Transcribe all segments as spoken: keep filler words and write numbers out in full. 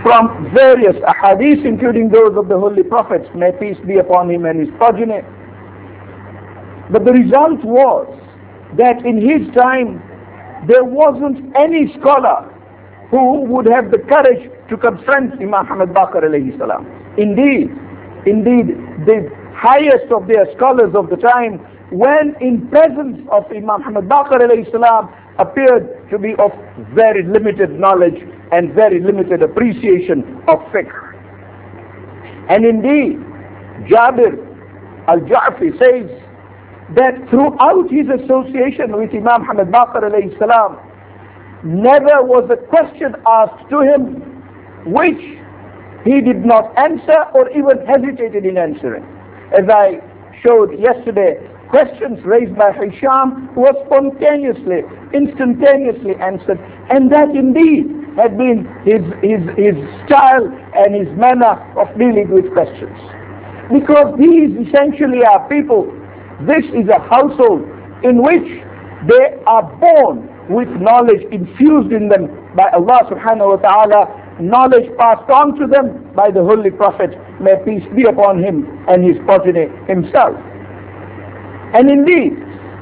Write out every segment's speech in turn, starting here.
from various ahadith, including those of the Holy Prophets, may peace be upon him and his progeny. But the result was that in his time, there wasn't any scholar who would have the courage to confront Imam Muhammad Baqir alayhi salam. Indeed, indeed, the highest of their scholars of the time, when in presence of Imam Muhammad Baqir alayhi salam, appeared to be of very limited knowledge and very limited appreciation of fiqh. And indeed, Jabir al-Ja'fi says that throughout his association with Imam Muhammad Baqir alayhi salam, never was a question asked to him which he did not answer or even hesitated in answering. As I showed yesterday, questions raised by Hisham were spontaneously, instantaneously answered, and that indeed had been his, his, his style and his manner of dealing with questions. Because these essentially are people, this is a household in which they are born with knowledge infused in them by Allah subhanahu wa ta'ala, knowledge passed on to them by the Holy Prophet, may peace be upon him and his progeny himself. And indeed,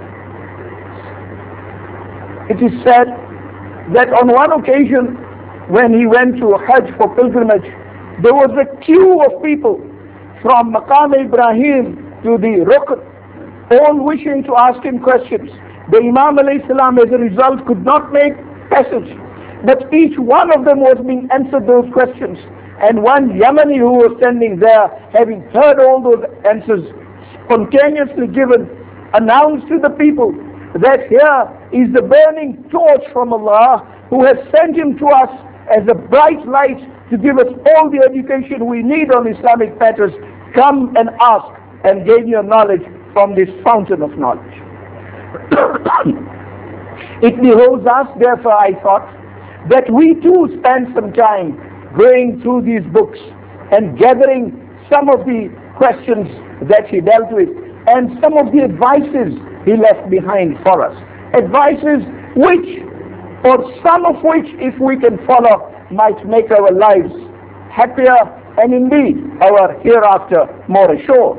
it is said that on one occasion when he went to Hajj for pilgrimage, there was a queue of people from Maqam Ibrahim to the Rukn, all wishing to ask him questions. The Imam alayhi salam as a result could not make passage, but each one of them was being answered those questions. And one Yemeni who was standing there, having heard all those answers spontaneously given, announced to the people that here is the burning torch from Allah who has sent him to us as a bright light to give us all the education we need on Islamic matters. Come and ask and gain your knowledge from this fountain of knowledge. It behoves us, therefore, I thought, that we too spend some time going through these books and gathering some of the questions that he dealt with and some of the advices he left behind for us. Advices which, or some of which, if we can follow, might make our lives happier and indeed our hereafter more assured.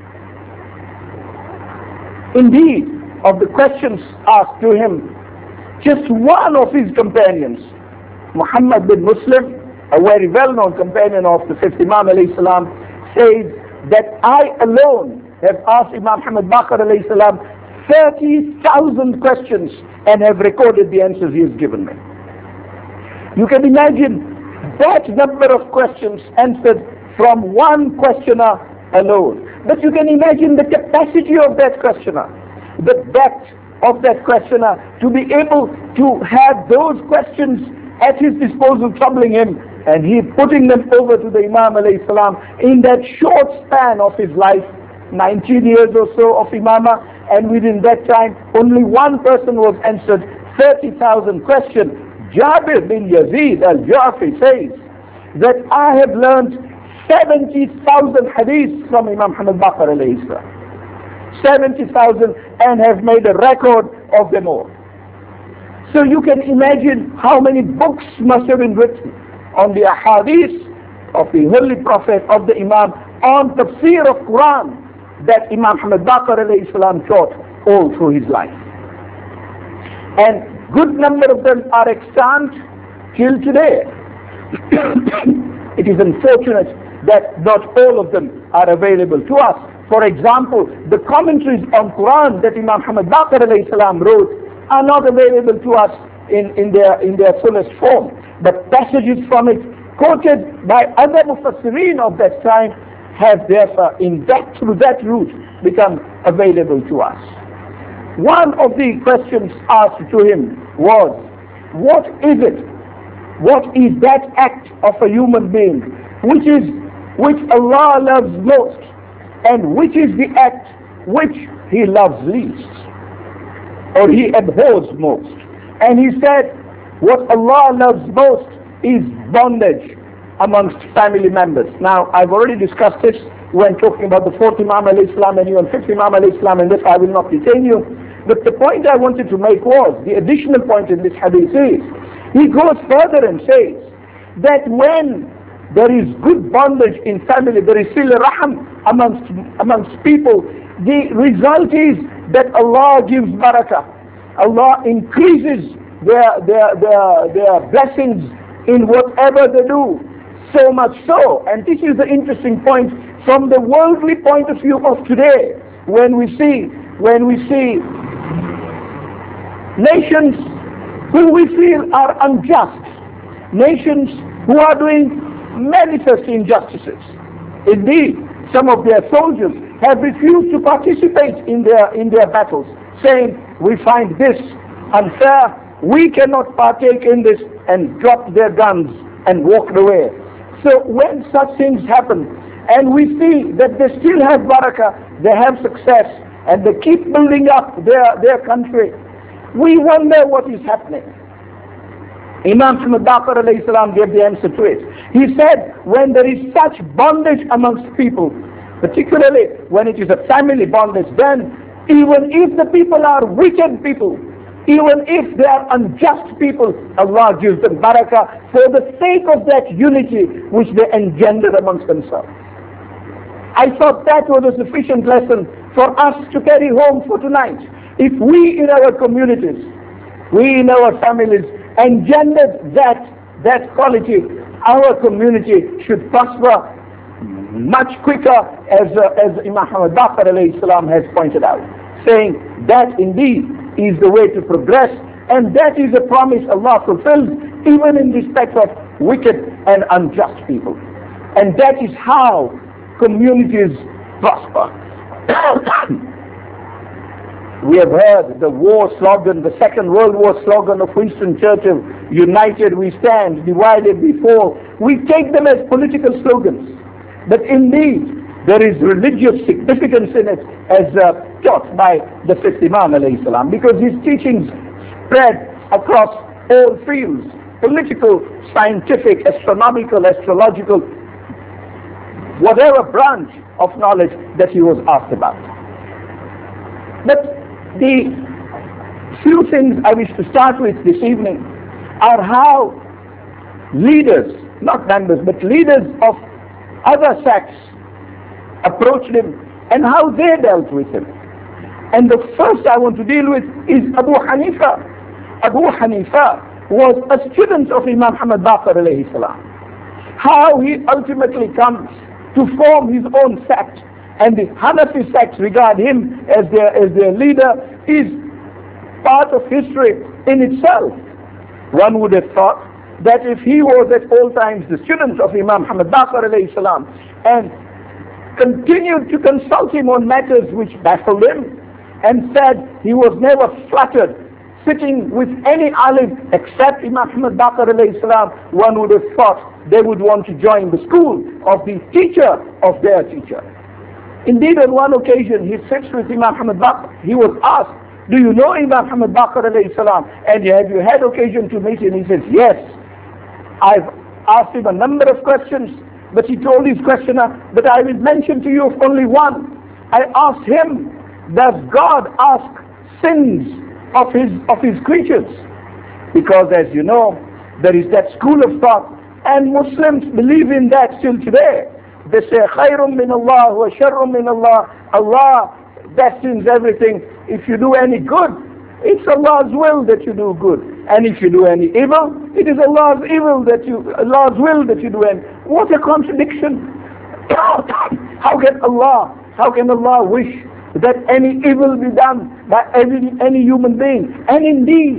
Indeed, of the questions asked to him, just one of his companions, Muhammad bin Muslim, a very well-known companion of the fifth Imam alayhi salam, says that I alone have asked Imam Muhammad Baqir alayhi salam thirty thousand questions and have recorded the answers he has given me. You can imagine that number of questions answered from one questioner alone. But you can imagine the capacity of that questioner, the depth of that questioner, to be able to have those questions at his disposal troubling him, and he putting them over to the Imam alayhi salam in that short span of his life, nineteen years or so of Imamah, and within that time only one person was answered thirty thousand questions. Jabir bin Yazid al-Ja'fi says that I have learned seventy thousand hadiths from Imam Muhammad Baqir alayhi salam. seventy thousand, and have made a record of them all. So you can imagine how many books must have been written on the ahadith of the Holy Prophet, of the Imam, on tafsir of Quran that Imam Muhammad Baqir alayhi salam taught all through his life. And good number of them are extant till today. It is unfortunate that not all of them are available to us. For example, the commentaries on Quran that Imam Muhammad Baqir alayhi salam wrote are not available to us in, in, their, in their fullest form. But passages from it quoted by other mufassirin of that time have therefore, in that, through that route, become available to us. One of the questions asked to him was, what is it, what is that act of a human being which is, which Allah loves most, and which is the act which he loves least, or he abhors most? And he said, what Allah loves most is bondage amongst family members. Now, I've already discussed this when talking about the fourth Imam alayhi salam and even fifth Imam alayhi salam, and this I will not detain you. But the point I wanted to make was, the additional point in this hadith is, he goes further and says that when there is good bondage in family, there is still a raham amongst, amongst people, the result is that Allah gives barakah. Allah increases their, their, their, their blessings in whatever they do. So much so, and this is the interesting point from the worldly point of view of today, when we see, when we see nations who we feel are unjust, nations who are doing manifest injustices. Indeed, some of their soldiers have refused to participate in their, in their battles, saying, we find this unfair, we cannot partake in this, and drop their guns and walk away. So when such things happen, and we see that they still have barakah, they have success, and they keep building up their, their country, we wonder what is happening. Imam Muhammad Baqir alayhi salam gave the answer to it. He said, when there is such bondage amongst people, particularly when it is a family bondage, then even if the people are wicked people, even if they are unjust people, Allah gives them barakah for the sake of that unity which they engendered amongst themselves. I thought that was a sufficient lesson for us to carry home for tonight. If we in our communities, we in our families engendered that, that quality, our community should prosper much quicker, as, uh, as Imam Muhammad Baqir alayhi salam has pointed out, saying that indeed is the way to progress, and that is a promise Allah fulfills even in respect of wicked and unjust people. And that is how communities prosper. We have heard the war slogan, the Second World War slogan of Winston Churchill, united we stand, divided we fall. We take them as political slogans, but indeed there is religious significance in it, as uh, taught by the fifth Imam alayhi salam, because his teachings spread across all fields, political, scientific, astronomical, astrological, whatever branch of knowledge that he was asked about. But the few things I wish to start with this evening are how leaders, not members, but leaders of other sects approached him and how they dealt with him. And the first I want to deal with is Abu Hanifa. Abu Hanifa was a student of Imam Muhammad Baqir alayhi salam. How he ultimately comes to form his own sect, and the Hanafi sects regard him as their, as their leader, is part of history in itself. One would have thought that if he was at all times the student of Imam Muhammad Baqir alayhi salam and continued to consult him on matters which baffled him, and said he was never flattered sitting with any alim except Imam Muhammad Baqir alayhi salam, one would have thought they would want to join the school of the teacher of their teacher. Indeed, on one occasion he sits with Imam Muhammad Baqir. He was asked, do you know Imam Muhammad Baqir alayhi salam, and have you had occasion to meet him? He says, yes, I've asked him a number of questions, but he told his questioner, but I will mention to you of only one. I asked him, does God ask sins of his, of his creatures? Because as you know, there is that school of thought, and Muslims believe in that still today. They say, خَيْرٌ مِّنَ اللَّهِ وَشَرٌ مِّنَ اللَّهِ. Allah destines everything. If you do any good, it's Allah's will that you do good. And if you do any evil, it is Allah's evil that you, Allah's will that you do any. What a contradiction. How can Allah, how can Allah wish that any evil be done by any, any human being? And indeed,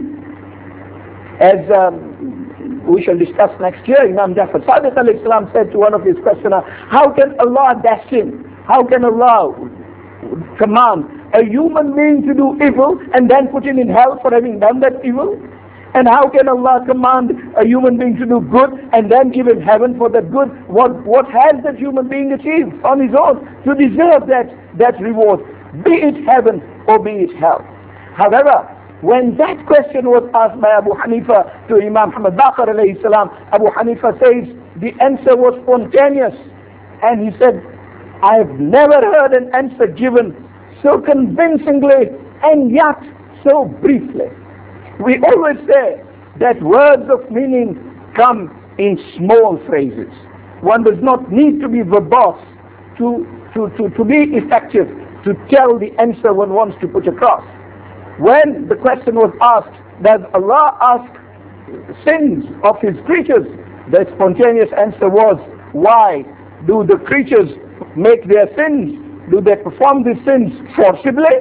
as um, we shall discuss next year, Imam Jafar Sadiq alayhi salam said to one of his questioners, how can Allah destine, how can Allah command a human being to do evil and then put him in hell for having done that evil? And how can Allah command a human being to do good and then give him heaven for that good? What, what has that human being achieved on his own to deserve that, that reward? Be it heaven or be it hell. However, when that question was asked by Abu Hanifa to Imam Muhammad Baqir alayhi salam, Abu Hanifa says the answer was spontaneous. And he said, I've never heard an answer given so convincingly and yet so briefly. We always say that words of meaning come in small phrases. One does not need to be verbose to, to, to, to be effective, to tell the answer one wants to put across. When the question was asked, does Allah ask sins of his creatures? The spontaneous answer was, why do the creatures make their sins? Do they perform these sins forcibly?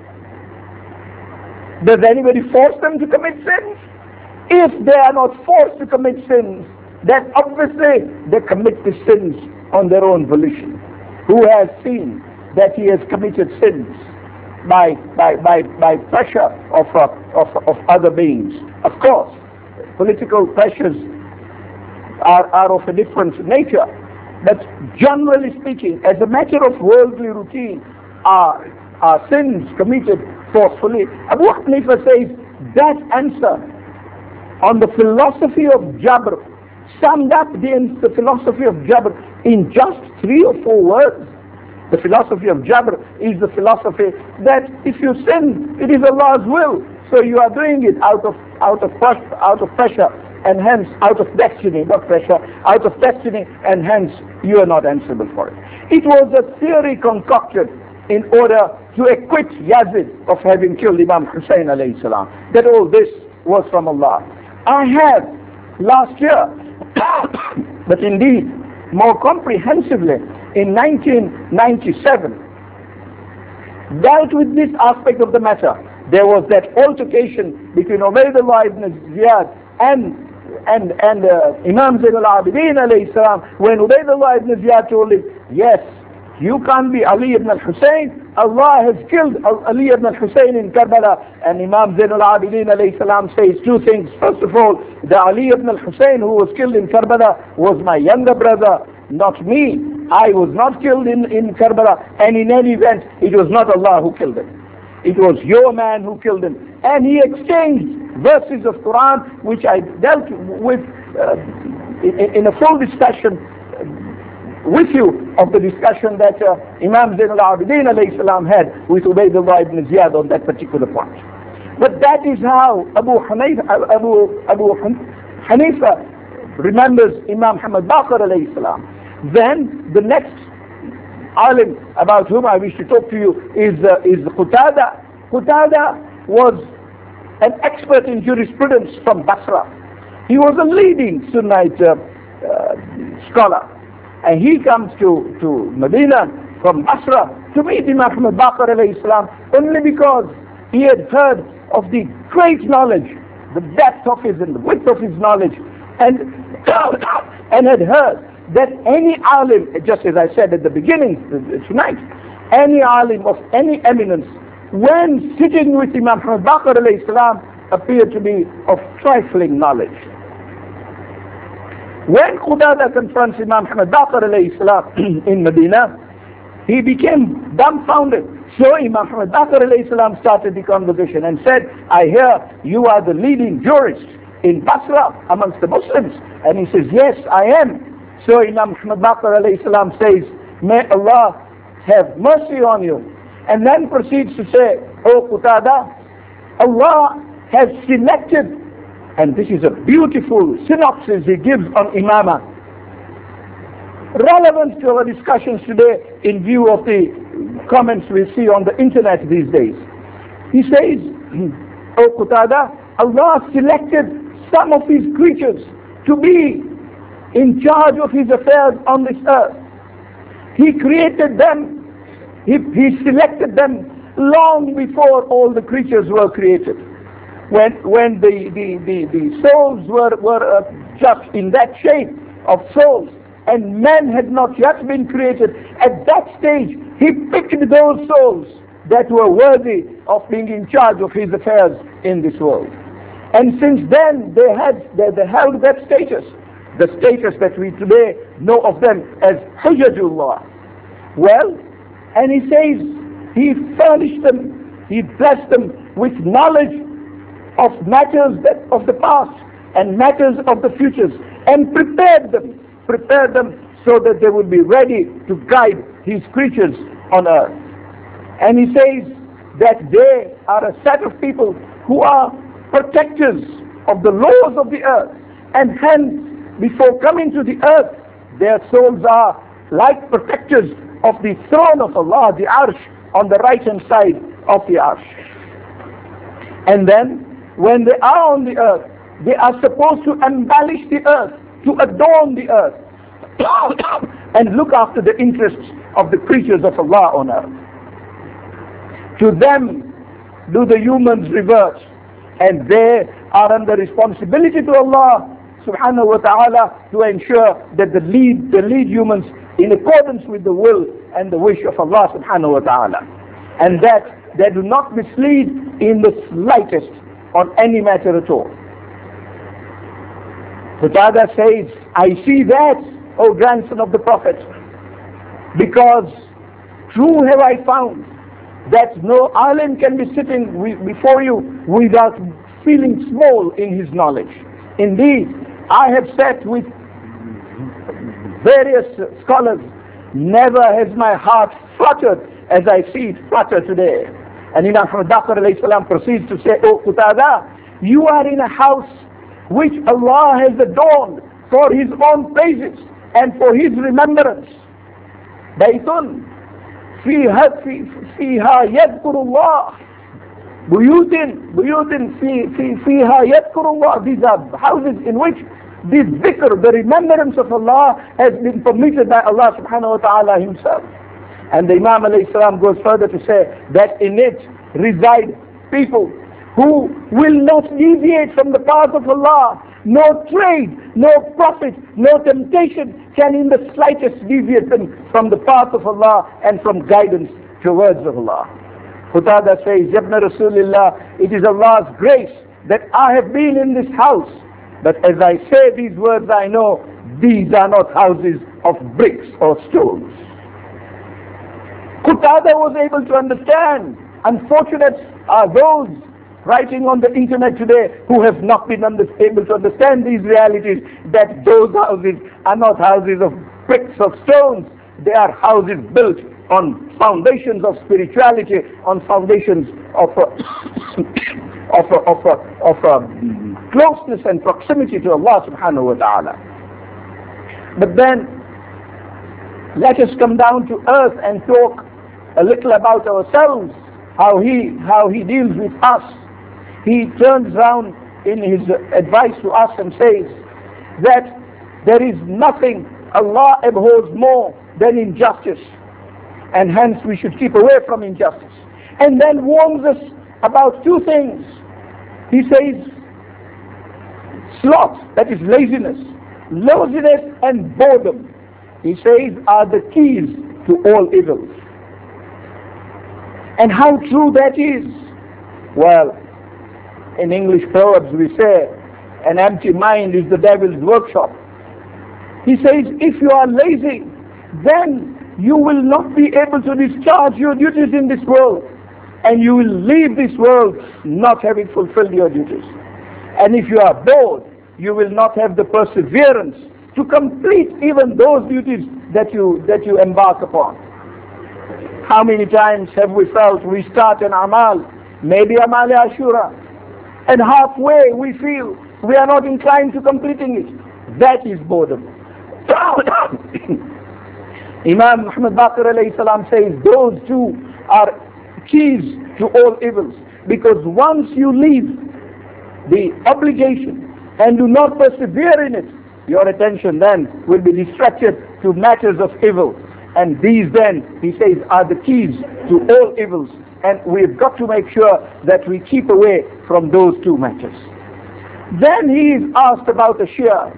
Does anybody force them to commit sins? If they are not forced to commit sins, then obviously they commit the sins on their own volition. Who has seen that he has committed sins by by by, by pressure of, uh, of of other beings? Of course, political pressures are, are of a different nature, but generally speaking, as a matter of worldly routine, are are sins committed forcefully? Abu Hanifa says that answer on the philosophy of Jabr summed up the, the philosophy of Jabr in just three or four words. The philosophy of Jabr is the philosophy that if you sin, it is Allah's will, so you are doing it out of out of out of pressure, and hence out of destiny, not pressure, out of destiny, and hence you are not answerable for it. It was a theory concocted in order to acquit Yazid of having killed Imam Hussein alayhi salam, that all this was from Allah. I have last year, but indeed more comprehensively in nineteen ninety-seven, dealt with this aspect of the matter. There was that altercation between Ubaydullah ibn Ziyad and and and uh, Imam Zain al-Abidin alayhi salam, when Ubaydullah ibn Ziyad told him, yes, you can't be Ali ibn al-Hussein, Allah has killed Ali ibn al-Hussein in Karbala. And Imam Zain al-Abidin alayhi salam says two things. First of all, the Ali ibn al-Hussein who was killed in Karbala was my younger brother, not me. I was not killed in, in Karbala, and in any event, it was not Allah who killed him. It was your man who killed him. And he exchanged verses of Quran, which I dealt with uh, in, in a full discussion with you of the discussion that uh, Imam Zain al-Abidin alayhi salam had with Ubaydullah ibn Ziyad on that particular point. But that is how Abu Hanifa, Abu, Abu Hanifa remembers Imam Muhammad Baqir alayhi salam. Then the next alim about whom I wish to talk to you is uh, is Qatada. Qatada was an expert in jurisprudence from Basra. He was a leading Sunnite uh, uh, scholar. And he comes to, to Medina from Basra to meet Imam Muhammad Baqir alayhi salam only because he had heard of the great knowledge, the depth of his and the width of his knowledge, and, and had heard that any alim, just as I said at the beginning tonight, any alim of any eminence, when sitting with Imam Muhammad Baqir alayhi salam, appeared to be of trifling knowledge. When Qatada confronts Imam Muhammad Baqir alayhi salam in Medina, he became dumbfounded. So Imam Muhammad Baqir alayhi salam started the conversation and said, I hear you are the leading jurist in Basra amongst the Muslims. And he says, yes, I am. So Imam Muhammad Baqir alayhi salam says, may Allah have mercy on you. And then proceeds to say, O Qatada, Allah has selected, and this is a beautiful synopsis he gives on imamah, relevant to our discussions today in view of the comments we see on the internet these days. He says, O Qatada, Allah selected some of his creatures to be in charge of his affairs on this earth. He created them, he, he selected them long before all the creatures were created. When, when the, the, the, the souls were, were uh, just in that shape of souls, and men had not yet been created, at that stage he picked those souls that were worthy of being in charge of his affairs in this world. And since then they had they, they held that status, the status that we today know of them as Hujjatullah. Well, and he says he furnished them, he blessed them with knowledge of matters that of the past and matters of the futures, and prepared them, prepared them so that they would be ready to guide his creatures on earth. And he says that they are a set of people who are protectors of the laws of the earth, and hence before coming to the earth, their souls are like protectors of the throne of Allah, the Arsh, on the right hand side of the Arsh. And then, when they are on the earth, they are supposed to embellish the earth, to adorn the earth, and look after the interests of the creatures of Allah on earth. To them do the humans revert, and they are under responsibility to Allah subhanahu wa ta'ala to ensure that they lead, they lead humans in accordance with the will and the wish of Allah subhanahu wa ta'ala, and that they do not mislead in the slightest on any matter at all. Qatada says, I see that, O grandson of the Prophet, because true have I found that no alim can be sitting before you without feeling small in his knowledge. Indeed, I have sat with various scholars, never has my heart fluttered as I see it flutter today. And Imam Ahmad Baqir alayhi salam proceeds to say, O Qatada, you are in a house which Allah has adorned for His own praises and for His remembrance. Baytun fiha fiha yadhkurullah, buyutin buyutin fiha yadhkurullah. These are houses in which the dhikr, the remembrance of Allah, has been permitted by Allah subhanahu wa ta'ala Himself. And the Imam alayhi salam goes further to say that in it reside people who will not deviate from the path of Allah. No trade, no profit, no temptation can in the slightest deviate them from the path of Allah and from guidance towards Allah. Qatada says, Ibn Rasulullah, it is Allah's grace that I have been in this house. But as I say these words, I know these are not houses of bricks or stones. Qatada was able to understand. Unfortunate are those writing on the internet today who have not been under, able to understand these realities, that those houses are not houses of bricks of stones. They are houses built on foundations of spirituality, on foundations of uh, of uh, of uh, of uh, closeness and proximity to Allah subhanahu wa ta'ala. But then let us come down to earth and talk a little about ourselves, how he how he deals with us. He turns round in his advice to us and says that there is nothing Allah abhors more than injustice, and hence we should keep away from injustice. And then warns us about two things. He says sloth, that is laziness, laziness and boredom, he says, are the keys to all evils. And how true that is. Well, in English proverbs we say, an empty mind is the devil's workshop. He says, if you are lazy, then you will not be able to discharge your duties in this world, and you will leave this world not having fulfilled your duties. And if you are bored, you will not have the perseverance to complete even those duties that you that you embark upon. How many times have we felt we start an amal, maybe amal ashura, and halfway we feel we are not inclined to completing it? That is boredom. Imam Muhammad Baqir alayhi salam says those two are keys to all evils, because once you leave the obligation and do not persevere in it, your attention then will be distracted to matters of evil. And these then, he says, are the keys to all evils. And we've got to make sure that we keep away from those two matters. Then he is asked about the Shia.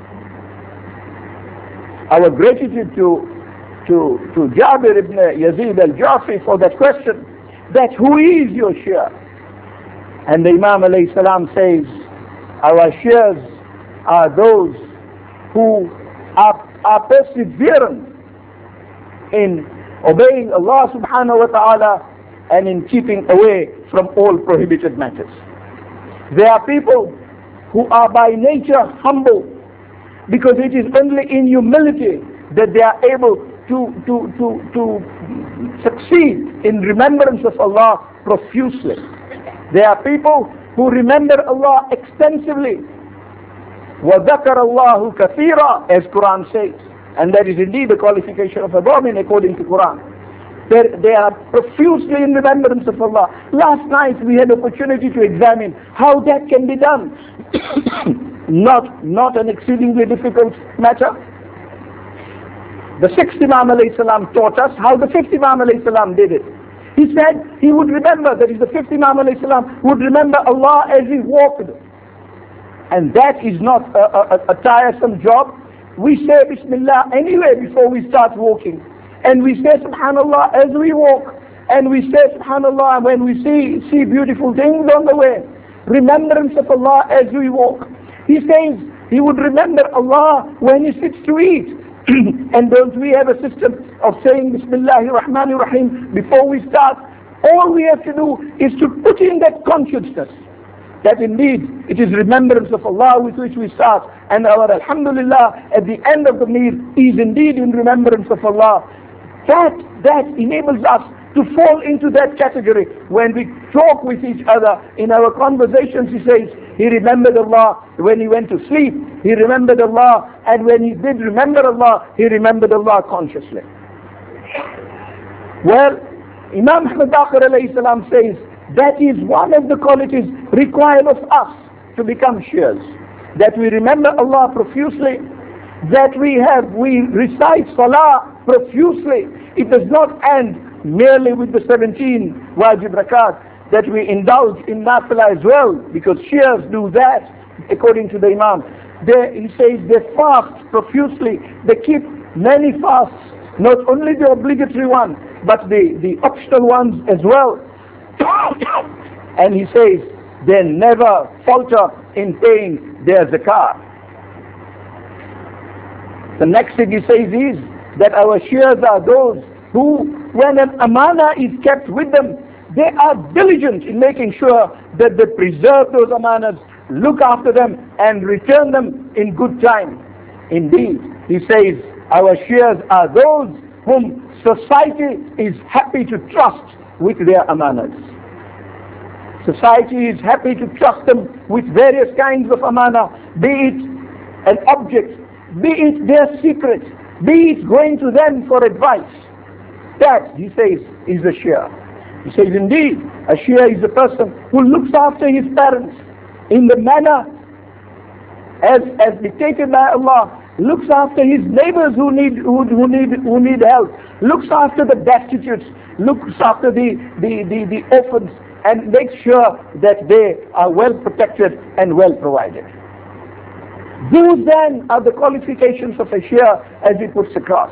Our gratitude to, to, to Jabir ibn Yazid al-Jafi for that question, that who is your Shia? And the Imam alayhi salam says, our Shias are those who are, are perseverant in obeying Allah subhanahu wa ta'ala and in keeping away from all prohibited matters. They are people who are by nature humble, because it is only in humility that they are able to, to, to, to succeed in remembrance of Allah profusely. They are people who remember Allah extensively. وَذَكَرَ اللَّهُ كَثِيرًا, as Quran says. And that is indeed the qualification of a mu'min according to Quran. They're, they are profusely in remembrance of Allah. Last night we had opportunity to examine how that can be done. not, not an exceedingly difficult matter. The sixth Imam alayhi salam taught us how the fifth Imam alayhi salam did it. He said he would remember, that is the fifth Imam alayhi salam would remember Allah as he walked. And that is not a, a, a tiresome job. We say Bismillah anyway before we start walking. And we say Subhanallah as we walk. And we say Subhanallah when we see, see beautiful things on the way. Remembrance of Allah as we walk. He says he would remember Allah when he sits to eat. And don't we have a system of saying Bismillahir Rahmanir Rahim before we start? All we have to do is to put in that consciousness that indeed it is remembrance of Allah with which we start, and our Alhamdulillah at the end of the meal is indeed in remembrance of Allah. That, that enables us to fall into that category. When we talk with each other in our conversations, he says he remembered Allah when he went to sleep, he remembered Allah, and when he did remember Allah, he remembered Allah consciously. Well, Imam Ahmad Baqir alayhi salam says that is one of the qualities required of us to become Shias. That we remember Allah profusely, that we have, we recite Salah profusely. It does not end merely with the seventeen wajib rakat, that we indulge in nafila as well, because Shias do that according to the Imam. They, he says they fast profusely, they keep many fasts, not only the obligatory one, but the, the optional ones as well. And he says they never falter in paying their zakah. The next thing he says is that our Shias are those who, when an amana is kept with them, they are diligent in making sure that they preserve those amanas, look after them, and return them in good time. Indeed, he says our Shias are those whom society is happy to trust with their amanas. Society is happy to trust them with various kinds of amana, be it an object, be it their secret, be it going to them for advice. That, he says, is a Shia. He says indeed, a Shia is a person who looks after his parents in the manner as, as dictated by Allah, looks after his neighbors who need, who, who need, who need help, looks after the destitutes, looks after the, the, the, the orphans, and makes sure that they are well protected and well provided. Those then are the qualifications of a Shia as he puts across.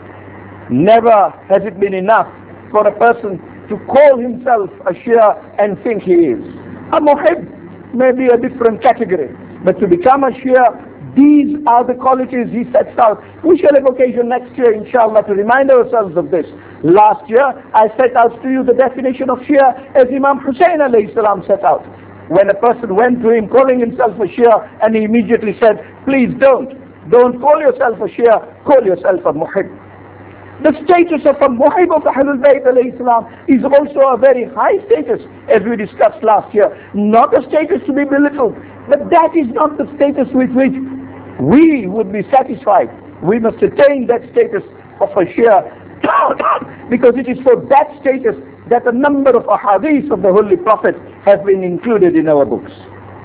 Never has it been enough for a person to call himself a Shia and think he is. A Muhib may be a different category, but to become a Shia, these are the qualities he sets out. We shall have occasion next year, inshallah, to remind ourselves of this. Last year, I set out to you the definition of Shia as Imam Hussein alayhi salam set out. When a person went to him calling himself a Shia, and he immediately said, please don't. Don't call yourself a Shia, call yourself a Muhib. The status of a Muhib of Ahlul Bayt alayhi salam is also a very high status, as we discussed last year. Not a status to be belittled, but that is not the status with which we would be satisfied. We must attain that status of a Shia, because it is for that status that a number of ahadith of the Holy Prophet have been included in our books.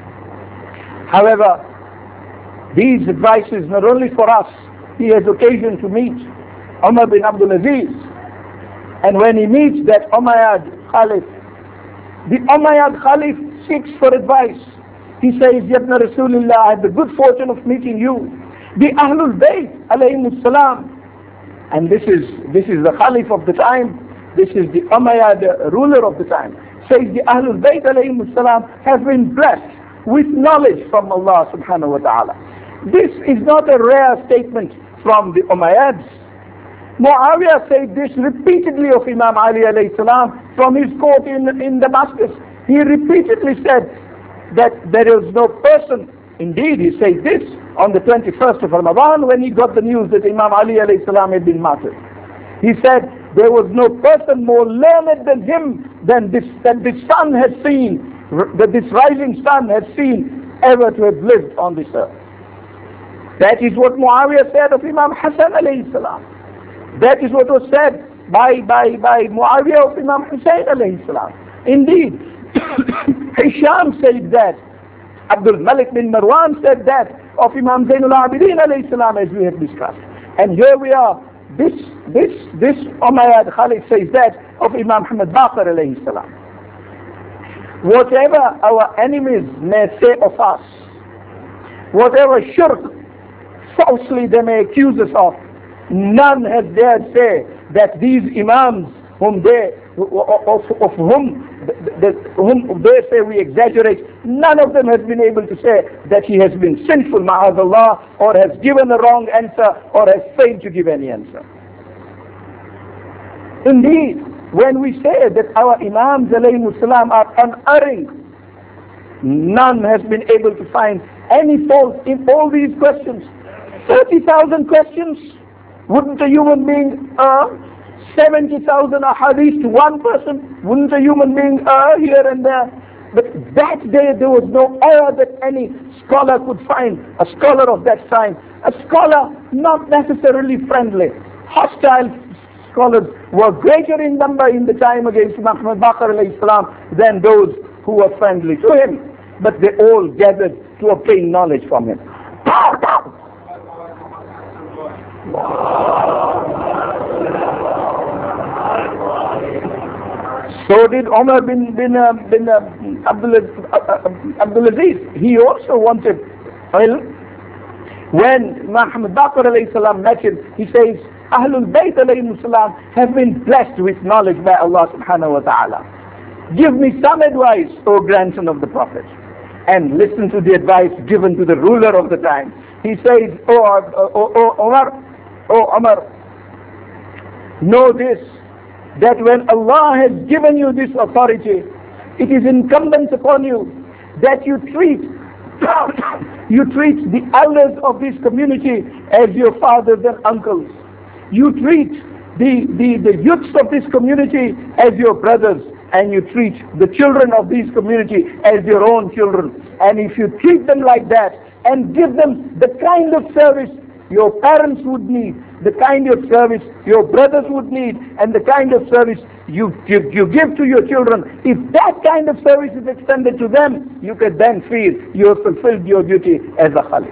However, these advices not only for us, he has occasion to meet Umar bin Abdul Aziz, and when he meets that Umayyad Khalif, the Umayyad Khalif seeks for advice. He says, Yabna Rasulullah, I had the good fortune of meeting you. The Ahlul Bayt alayhimus salam. And this is, this is the Khalif of the time. This is the Umayyad ruler of the time. Says the Ahlul Bayt alayhimus salam have been blessed with knowledge from Allah subhanahu wa ta'ala. This is not a rare statement from the Umayyads. Muawiyah said this repeatedly of Imam Ali alayhi salam from his court in, in Damascus. He repeatedly said that there is no person, indeed he said this on the twenty-first of Ramadan when he got the news that Imam Ali alayhi salam had been martyred. He said there was no person more learned than him than this, that the sun has seen, that this rising sun has seen ever to have lived on this earth. That is what Muawiyah said of Imam Hassan alayhi salam. That is what was said by, by, by Muawiyah of Imam Hussein alayhi salam. Indeed, Hisham said that. Abdul Malik bin Marwan said that of Imam Zainul Abidin alayhi salam, as we have discussed. And here we are. This, this, this Umayyad Khalid says that of Imam Muhammad Baqir alayhi salam. Whatever our enemies may say of us, whatever shirk falsely they may accuse us of, none has dared say that these Imams whom they, of, of whom, the, whom they say we exaggerate, none of them has been able to say that he has been sinful, ma'azallah, or has given a wrong answer, or has failed to give any answer. Indeed, when we say that our Imams alayhimus salam are unerring, none has been able to find any fault in all these questions. thirty thousand questions, wouldn't a human being err? seventy thousand ahadith to one person, wouldn't a human being err here and there? But that day there was no error that any scholar could find, a scholar of that time, a scholar not necessarily friendly. Hostile scholars were greater in number in the time against Muhammad Baqir alayhi salam than those who were friendly to him. But they all gathered to obtain knowledge from him. So did Umar bin, bin, uh, bin uh, Abdul, uh, uh, Abdul Aziz. He also wanted ilm. When Muhammad Baqir alayhi salam met him, he says, Ahlul Bayt alayhi salam have been blessed with knowledge by Allah subhanahu wa ta'ala. Give me some advice, O grandson of the Prophet. And listen to the advice given to the ruler of the time. He says, O, o, o, o Umar, O Umar, know this, that when Allah has given you this authority, it is incumbent upon you that you treat you treat the elders of this community as your fathers and uncles. You treat the, the, the youths of this community as your brothers, and you treat the children of this community as your own children. And if you treat them like that and give them the kind of service your parents would need, the kind of service your brothers would need, and the kind of service you, you, you give to your children, if that kind of service is extended to them, you can then feel you have fulfilled your duty as a Khalif.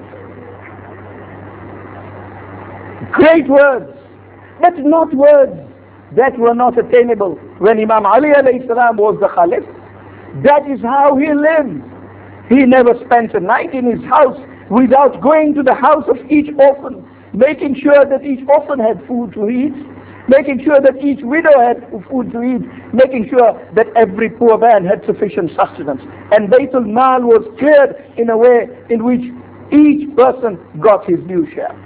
Great words, but not words that were not attainable when Imam Ali alayhi salam was the Khalif. That is how he lived. He never spent a night in his house without going to the house of each orphan, making sure that each orphan had food to eat, making sure that each widow had food to eat, making sure that every poor man had sufficient sustenance. And Baytul Mal was cleared in a way in which each person got his due share.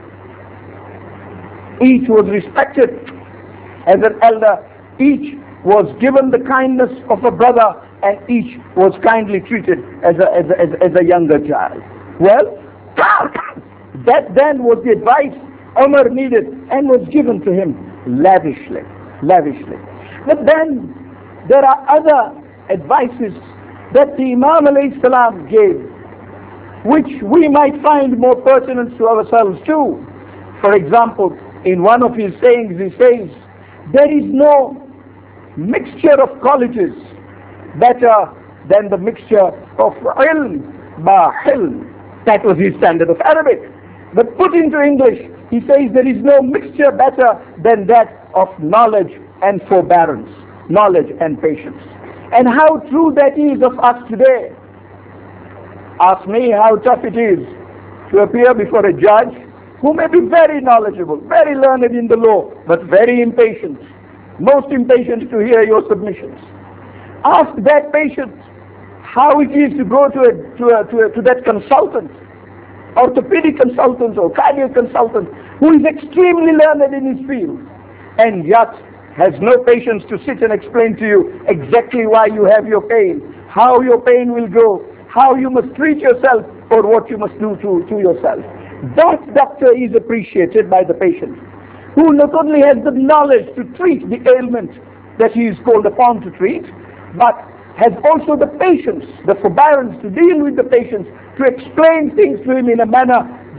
Each was respected as an elder, each was given the kindness of a brother, and each was kindly treated as a, as a, as a, as a younger child. Well, that then was the advice Umar needed and was given to him lavishly, lavishly. But then there are other advices that the Imam alayhi salam gave, which we might find more pertinent to ourselves too. For example, in one of his sayings he says, there is no mixture of colleges better than the mixture of ilm ba hilm. That was his standard of Arabic. But put into English, he says there is no mixture better than that of knowledge and forbearance, knowledge and patience. And how true that is of us today. Ask me how tough it is to appear before a judge who may be very knowledgeable, very learned in the law, but very impatient, most impatient to hear your submissions. Ask that patient how it is to go to, a, to, a, to, a, to that consultant, orthopedic consultant or cardiac consultant, who is extremely learned in his field, and yet has no patience to sit and explain to you exactly why you have your pain, how your pain will go, how you must treat yourself, or what you must do to, to yourself. That doctor is appreciated by the patient, who not only has the knowledge to treat the ailment that he is called upon to treat, but has also the patience, the forbearance to deal with the patient, to explain things to him in a manner that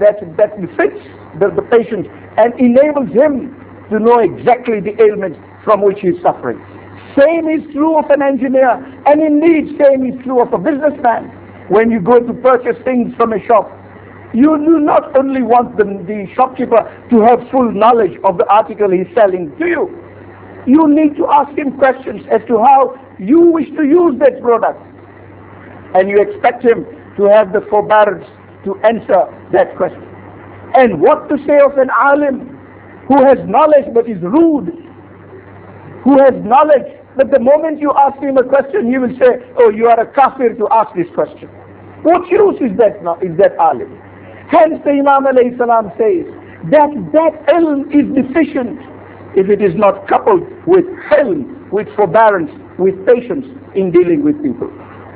that, that befits the, the patient and enables him to know exactly the ailment from which he is suffering. Same is true of an engineer, and indeed same is true of a businessman. When you go to purchase things from a shop, you do not only want the, the shopkeeper to have full knowledge of the article he's selling to you. You need to ask him questions as to how you wish to use that product. And you expect him to have the forbearance to answer that question. And what to say of an alim who has knowledge but is rude, who has knowledge, but the moment you ask him a question, he will say, oh, you are a kafir to ask this question. What use is that, is that alim? Hence the Imam alayhi salam says that that ilm is deficient if it is not coupled with hilm, with forbearance, with patience in dealing with people.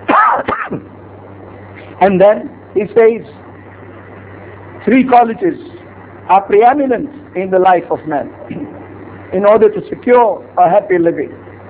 And then he says, three qualities are preeminent in the life of man in order to secure a happy living.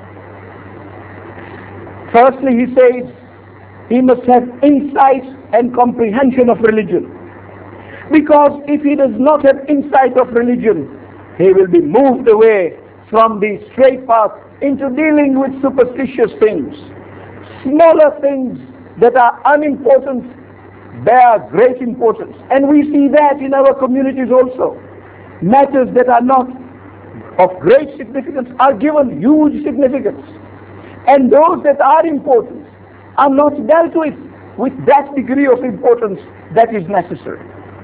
Firstly, he says, he must have insight and comprehension of religion. Because if he does not have insight of religion, he will be moved away from the straight path into dealing with superstitious things. Smaller things that are unimportant bear great importance. And we see that in our communities also. Matters that are not of great significance are given huge significance. And those that are important are not dealt with with that degree of importance that is necessary.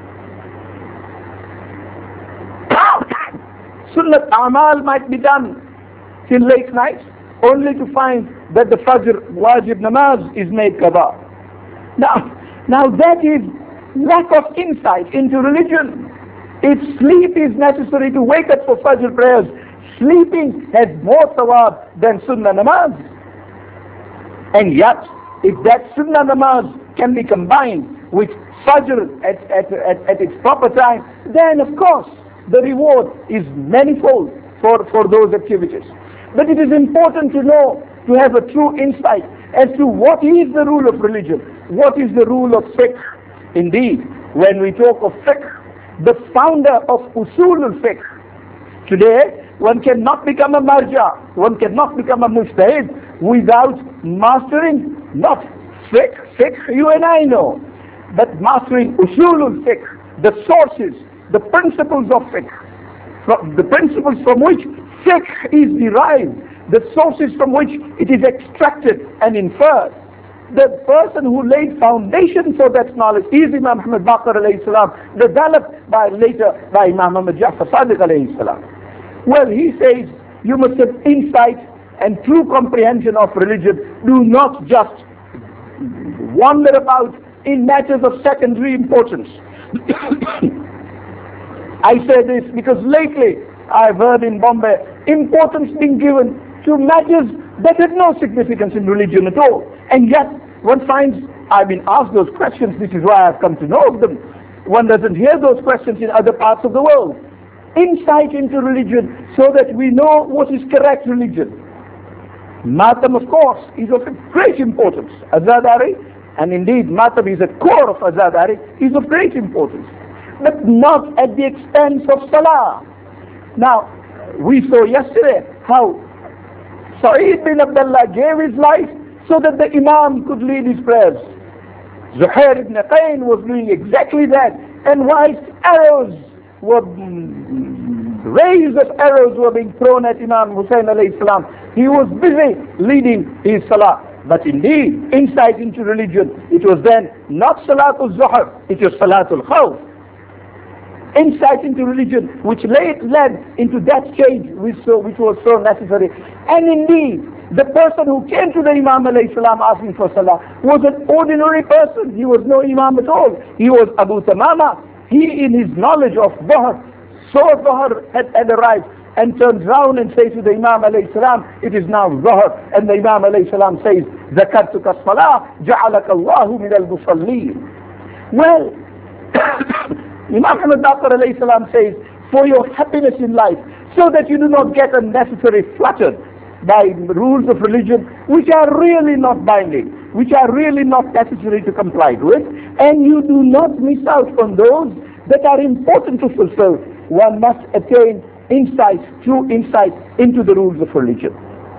Sunnat Amal might be done till late night, only to find that the Fajr wajib namaz is made qada. Now, now that is lack of insight into religion. If sleep is necessary to wake up for Fajr prayers, sleeping has more thawab than Sunnah namaz. And yet, if that Sunnah namaz can be combined with Fajr at, at, at, at its proper time, then of course the reward is manifold for, for those activities. But it is important to know, to have a true insight as to what is the rule of religion, what is the rule of fiqh. Indeed, when we talk of fiqh, the founder of usul al-fiqh, today one cannot become a marja, one cannot become a mujtahid without mastering not fiqh, fiqh you and I know, but mastering usul al-fiqh, the sources, the principles of fiqh, from the principles from which fiqh is derived, the sources from which it is extracted and inferred. The person who laid foundation for that knowledge is Imam Ahmad Baqir alayhi salam, developed by later by Imam Ahmad Ja'far Sadiq alayhi salam. Well, he says you must have insight and true comprehension of religion. Do not just wander about in matters of secondary importance. I say this because lately I've heard in Bombay importance being given to matters that had no significance in religion at all. And yet one finds, I've been asked those questions, this is why I've come to know of them. One doesn't hear those questions in other parts of the world. Insight into religion so that we know what is correct religion. Matam, of course, is of great importance. Azadari, and indeed Matam is a core of Azadari, is of great importance. But not at the expense of Salah. Now, we saw yesterday how Sa'id bin Abdullah gave his life so that the Imam could lead his prayers. Zuhair ibn Qayn was doing exactly that. And whilst arrows were, rays of arrows were being thrown at Imam Hussein alayhi salam, he was busy leading his salah. But indeed, insight into religion, it was then not Salatul Zuhr, it was Salatul Khawf. Insight into religion, which led, led into that change which, so, which was so necessary. And indeed, the person who came to the Imam alayhi salam asking for salah was an ordinary person. He was no Imam at all. He was Abu Tamama. He, in his knowledge of Dhuhr, saw Dhuhr had, had arrived and turns round and says to the Imam alayhi salam, it is now Dhuhr. And the Imam alayhi salam says, Zakartuka salah, ja'alaka Allahu min al-musallin. Well, Imam Ahmad Baqir alayhi salam says, for your happiness in life, so that you do not get unnecessarily fluttered by rules of religion which are really not binding, which are really not necessary to comply with, and you do not miss out on those that are important to fulfill, one must attain insight, true insight into the rules of religion.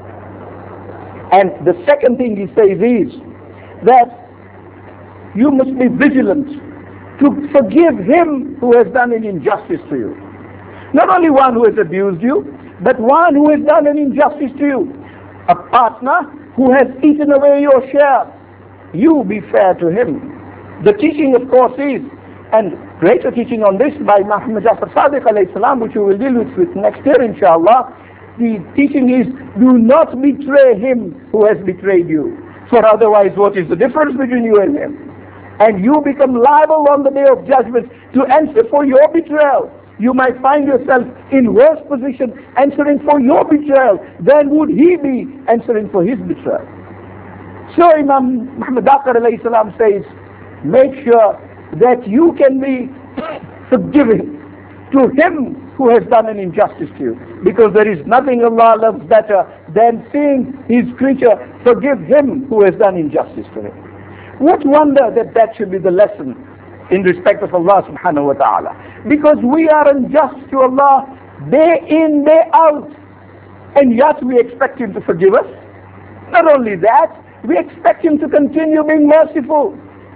And the second thing he says is that you must be vigilant to forgive him who has done an injustice to you. Not only one who has abused you, but one who has done an injustice to you. A partner who has eaten away your share. You be fair to him. The teaching, of course, is, and greater teaching on this by Muhammad Jafar Sadiq alayhi salam, which we will deal with, with next year inshallah. The teaching is, do not betray him who has betrayed you. For otherwise, what is the difference between you and him? And you become liable on the day of judgment to answer for your betrayal. You might find yourself in worse position answering for your betrayal than would he be answering for his betrayal. So Imam Muhammad Baqir alayhi salam says, make sure that you can be forgiving to him who has done an injustice to you. Because there is nothing Allah loves better than seeing his creature forgive him who has done injustice to him. What wonder that that should be the lesson in respect of Allah subhanahu wa ta'ala. Because we are unjust to Allah day in, day out. And yet we expect him to forgive us. Not only that, we expect him to continue being merciful.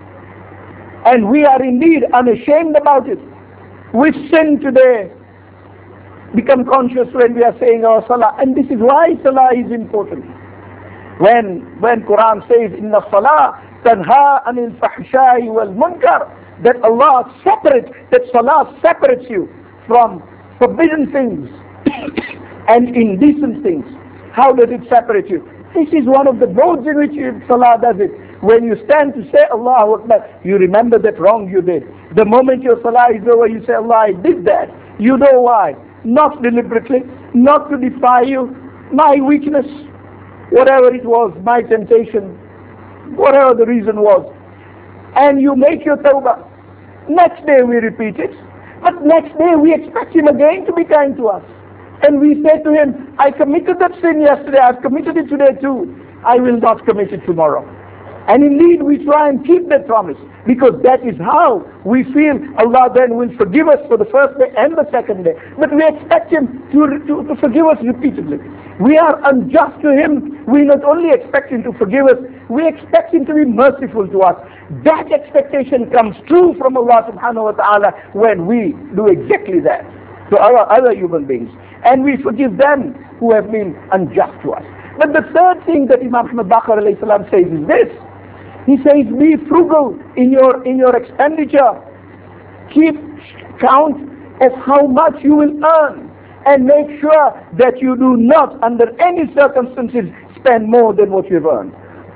And we are indeed unashamed about it. We sin today, become conscious when we are saying our salah. And this is why salah is important. When, when Quran says, Inna salah tanha anil fahshai wal munkar, that Allah separates, that salah separates you from forbidden things and indecent things. How does it separate you? This is one of the modes in which salah does it. When you stand to say Allahu Akbar, you remember that wrong you did. The moment your salah is over, you say, Allah, I did that. You know why? Not deliberately, not to defy you, my weakness, whatever it was, my temptation, whatever the reason was. And you make your tawbah. Next day we repeat it. But next day we expect him again to be kind to us. And we say to him, I committed that sin yesterday, I've committed it today too. I will not commit it tomorrow. And indeed we try and keep that promise, because that is how we feel Allah then will forgive us for the first day and the second day. But we expect him to, to, to forgive us repeatedly. We are unjust to him. We not only expect him to forgive us, we expect him to be merciful to us. That expectation comes true from Allah subhanahu wa ta'ala when we do exactly that to our other human beings. And we forgive them who have been unjust to us. But the third thing that Imam Muhammad Baqir alayhi salam says is this. He says, be frugal in your, in your expenditure. Keep count of how much you will earn. And make sure that you do not, under any circumstances, spend more than what you've earned.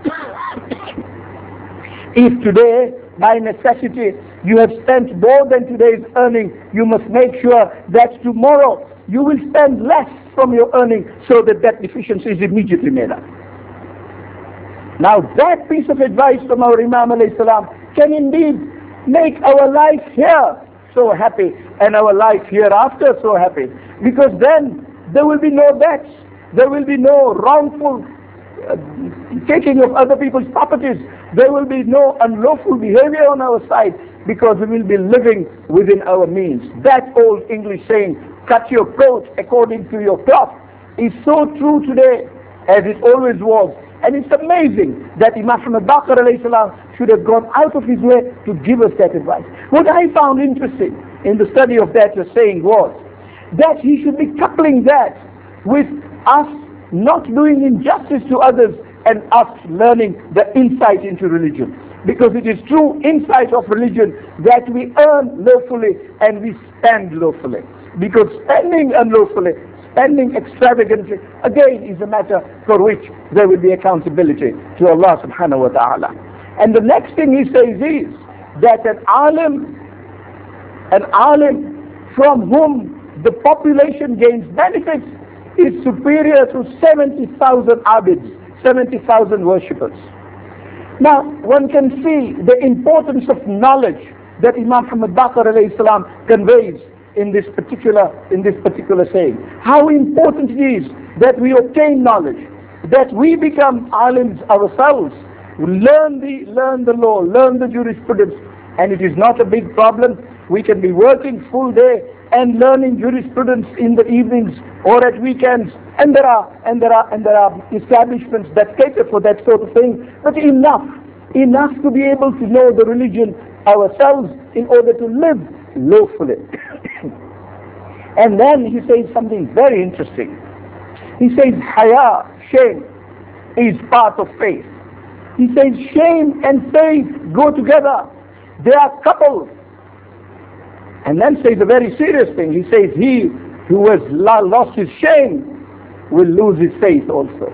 If today, by necessity, you have spent more than today's earning, you must make sure that tomorrow you will spend less from your earning so that that deficiency is immediately made up. Now that piece of advice from our Imam alayhi salam can indeed make our life here so happy and our life hereafter so happy. Because then there will be no debts, there will be no wrongful uh, taking of other people's properties, there will be no unlawful behavior on our side, because we will be living within our means. That old English saying, cut your coat according to your cloth, is so true today as it always was. And it's amazing that Imam Muhammad Baqir alayhi salam should have gone out of his way to give us that advice. What I found interesting in the study of that saying was that he should be coupling that with us not doing injustice to others and us learning the insight into religion. Because it is true insight of religion that we earn lawfully and we spend lawfully. Because spending unlawfully, spending extravagantly, again is a matter for which there will be accountability to Allah subhanahu wa ta'ala. And the next thing he says is that an alim, an alim from whom the population gains benefits is superior to seventy thousand abids, seventy thousand worshippers. Now one can see the importance of knowledge that Imam Muhammad Baqir alayhi salam conveys in this particular in this particular saying. How important it is that we obtain knowledge, that we become alims ourselves, learn the learn the law, learn the jurisprudence. And it is not a big problem We can be working full day and learning jurisprudence in the evenings or at weekends. And there are, and there are, and there are establishments that cater for that sort of thing. But enough, enough to be able to know the religion ourselves in order to live lawfully. And then he says something very interesting. He says, haya, shame, is part of faith. He says, shame and faith go together. They are coupled. And then says a very serious thing. He says, he who has lost his shame will lose his faith also.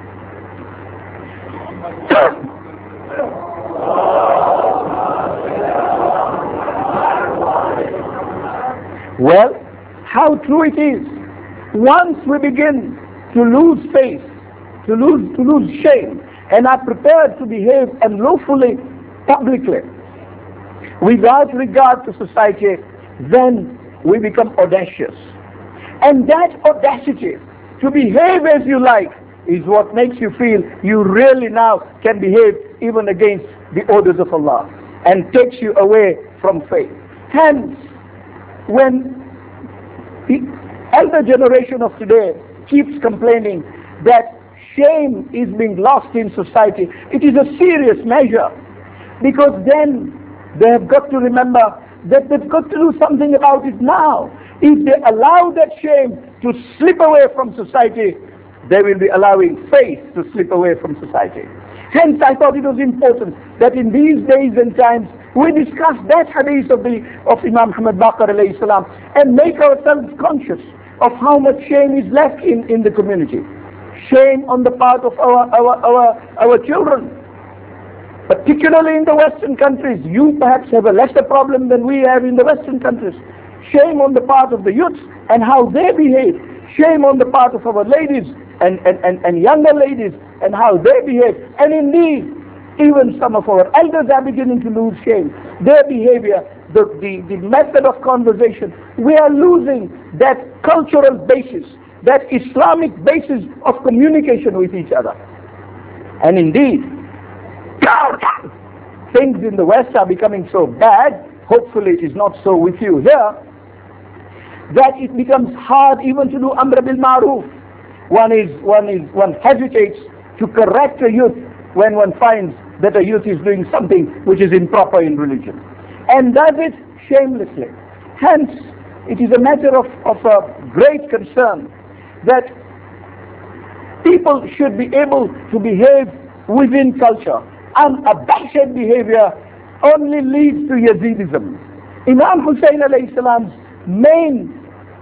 Well, how true it is. Once we begin to lose faith, to lose, to lose shame, and are prepared to behave unlawfully publicly, without regard to society, then we become audacious. And that audacity to behave as you like is what makes you feel you really now can behave even against the orders of Allah, and takes you away from faith. Hence, when the elder generation of today keeps complaining that shame is being lost in society, it is a serious measure, because then they have got to remember that they've got to do something about it now. If they allow that shame to slip away from society, they will be allowing faith to slip away from society. Hence, I thought it was important that in these days and times we discuss that hadith of the of Imam Muhammad Baqir alayhi salam and make ourselves conscious of how much shame is left in, in the community. Shame on the part of our, our, our, our children. Particularly in the Western countries. You perhaps have a lesser problem than we have in the Western countries. Shame on the part of the youths and how they behave. Shame on the part of our ladies and, and, and, and younger ladies and how they behave. And indeed, even some of our elders are beginning to lose shame. Their behavior, the, the, the method of conversation. We are losing that cultural basis, that Islamic basis of communication with each other. And indeed, things in the West are becoming so bad, hopefully it is not so with you here, that it becomes hard even to do amr bil ma'ruf. One is, one is, one hesitates to correct a youth when one finds that a youth is doing something which is improper in religion, and does it shamelessly. Hence, it is a matter of, of a great concern that people should be able to behave within culture. Unabashed behavior only leads to Yazidism. Imam Hussein alayhi salam's main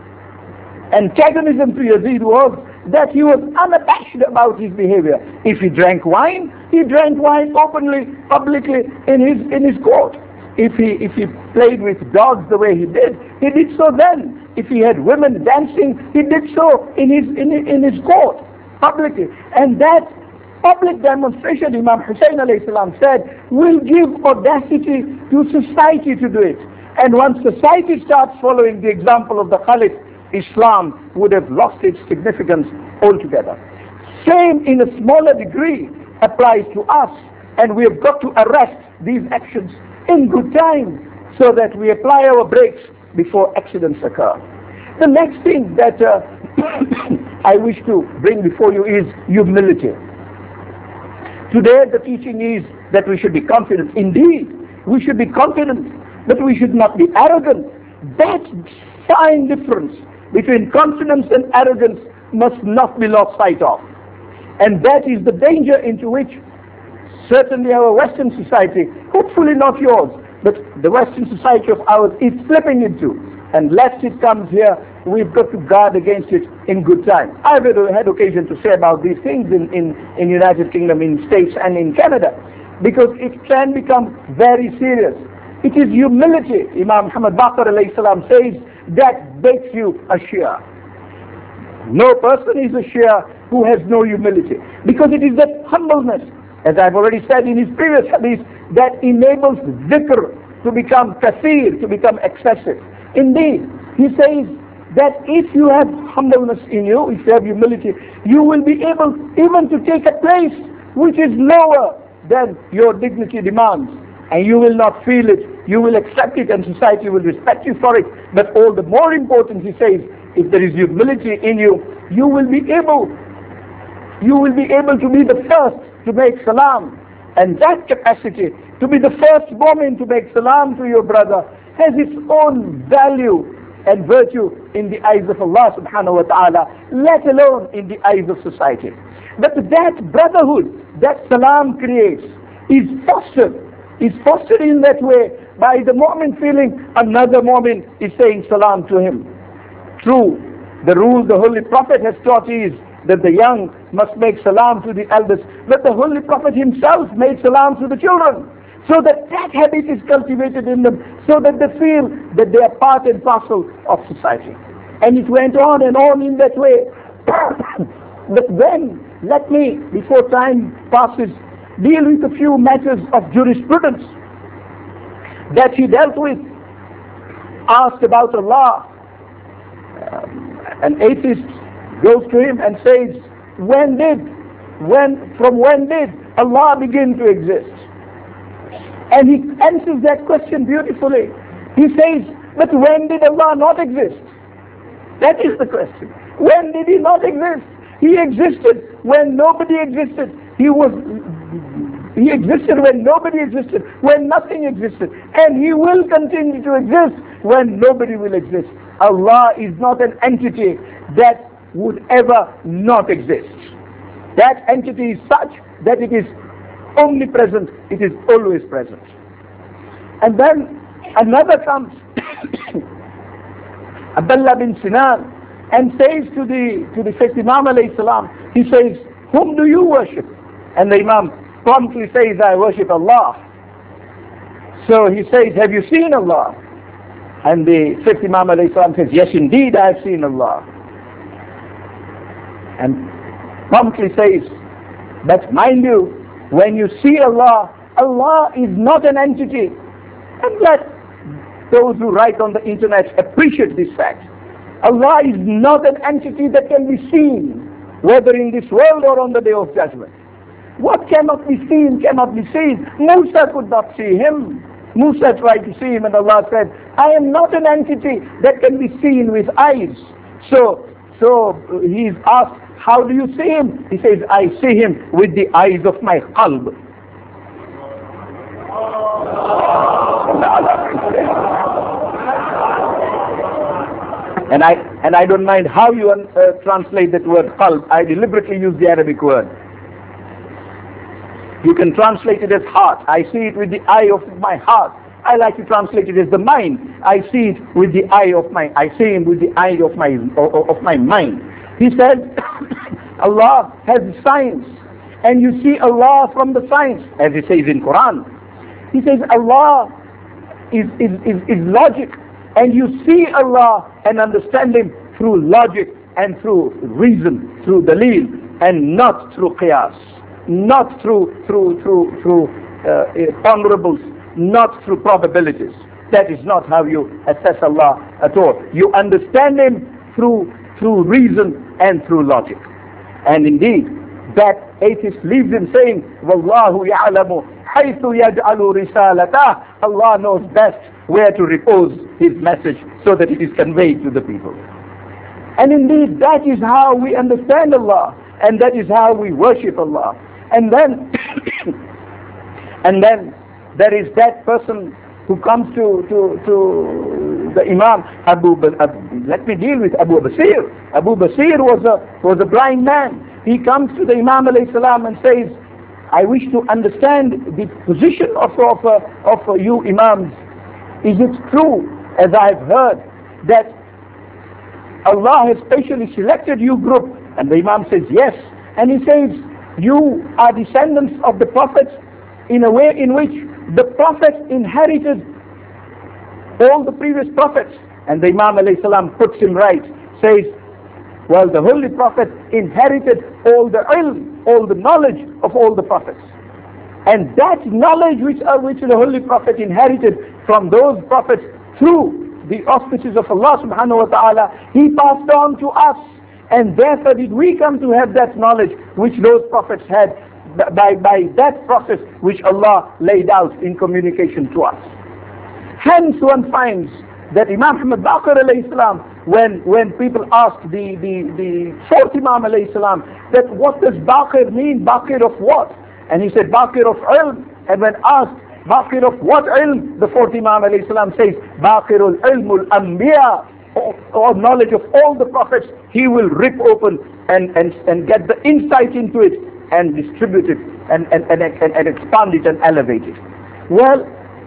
antagonism to Yazid was that he was unabashed about his behavior. If he drank wine, he drank wine openly, publicly in his in his court. If he if he played with dogs the way he did, he did so then. If he had women dancing, he did so in his in, in his court, publicly. And that public demonstration, Imam Hussein alayhi salam said, will give audacity to society to do it. And once society starts following the example of the Khalif, Islam would have lost its significance altogether. Same in a smaller degree applies to us, and we have got to arrest these actions in good time so that we apply our brakes before accidents occur. The next thing that uh, I wish to bring before you is humility. Today the teaching is that we should be confident. Indeed, we should be confident, but we should not be arrogant. That fine difference between confidence and arrogance must not be lost sight of. And that is the danger into which certainly our Western society, hopefully not yours, but the Western society of ours is slipping into. And lest it comes here, we've got to guard against it in good time. I've had occasion to say about these things in, in, in United Kingdom, in States and in Canada, because it can become very serious. It is humility, Imam Muhammad Baqir alayhi salam says, that makes you a Shia. No person is a Shia who has no humility, because it is that humbleness, as I've already said in his previous hadith, that enables dhikr to become kathir, to become excessive. Indeed, he says that if you have humbleness in you, if you have humility, you will be able even to take a place which is lower than your dignity demands, and you will not feel it you will accept it and society will respect you for it. But all the more important, he says, if there is humility in you, you will be able, you will be able to be the first to make salam. And that capacity to be the first woman to make salam to your brother has its own value and virtue in the eyes of Allah subhanahu wa ta'ala, let alone in the eyes of society. But that brotherhood that salam creates is fostered, is fostered in that way by the mu'min feeling another mu'min is saying salam to him. True, the rule the Holy Prophet has taught is that the young must make salam to the elders, but the Holy Prophet himself made salam to the children, so that that habit is cultivated in them, so that they feel that they are part and parcel of society. And it went on and on in that way. But then, let me, before time passes, deal with a few matters of jurisprudence that he dealt with. Asked about Allah, um, an atheist goes to him and says, when did, when, from when did Allah begin to exist? And he answers that question beautifully. He says, but when did Allah not exist? That is the question. When did he not exist? He existed when nobody existed. He was, he existed when nobody existed, when nothing existed. And he will continue to exist when nobody will exist. Allah is not an entity that would ever not exist. That entity is such that it is omnipresent, it is always present. And then another comes, Abdullah bin Sinan, and says to the to the fifth Imam alayhi salam, he says, whom do you worship? And the Imam promptly says, I worship Allah. So he says, have you seen Allah? And the fifth Imam alayhi salam says, yes indeed I have seen Allah. And promptly says, but mind you, when you see Allah, Allah is not an entity. And let those who write on the internet appreciate this fact. Allah is not an entity that can be seen, whether in this world or on the day of judgment. What cannot be seen cannot be seen. Musa could not see him. Musa tried to see him and Allah said, I am not an entity that can be seen with eyes. So, so he is asked, how do you see him? He says, I see him with the eyes of my qalb. And I and I don't mind how you uh, translate that word qalb. I deliberately use the Arabic word. You can translate it as heart. I see it with the eye of my heart. I like to translate it as the mind. I see it with the eye of my. I see him with the eye of my of my mind. He said, Allah has science, and you see Allah from the science, as he says in Quran. He says Allah is, is, is, is logic, and you see Allah and understand him through logic and through reason, through dalil, and not through qiyas, not through through through through uh, ponderables, not through probabilities. That is not how you assess Allah at all. You understand him through through reason and through logic. And indeed, that atheist leaves in saying, Wallahu ya'lamu haythu yaj'alu risalatah. Allah knows best where to repose his message so that it is conveyed to the people. And indeed, that is how we understand Allah, and that is how we worship Allah. And then, and then there is that person who comes to, to, to the Imam Abu, uh, let me deal with Abu Basir. Abu Basir was a, was a blind man. He comes to the Imam alayhi salam and says, I wish to understand the position of, of, uh, of uh, you Imams. Is it true, as I have heard, that Allah has specially selected you group? And the Imam says, yes. And he says, you are descendants of the prophets in a way in which the prophets inherited all the previous prophets. And the Imam alayhi salam puts him right, says, well, the Holy Prophet inherited all the ilm, all the knowledge of all the prophets. And that knowledge which, uh, which the Holy Prophet inherited from those prophets through the auspices of Allah subhanahu wa ta'ala, he passed on to us. And therefore did we come to have that knowledge which those prophets had by, by that process which Allah laid out in communication to us. Hence one finds that Imam Muhammad Baqir alayhi salam, when, when people asked the, the, the fourth Imam alayhi salam, that what does Baqir mean, Baqir of what? And he said, Baqir of ilm. And when asked, Baqir of what ilm? The fourth Imam alayhi salam says, Baqirul ilmul anbiya, or, or knowledge of all the prophets. He will rip open and, and, and get the insight into it and distribute it and, and, and, and, and expand it and elevate it. Well,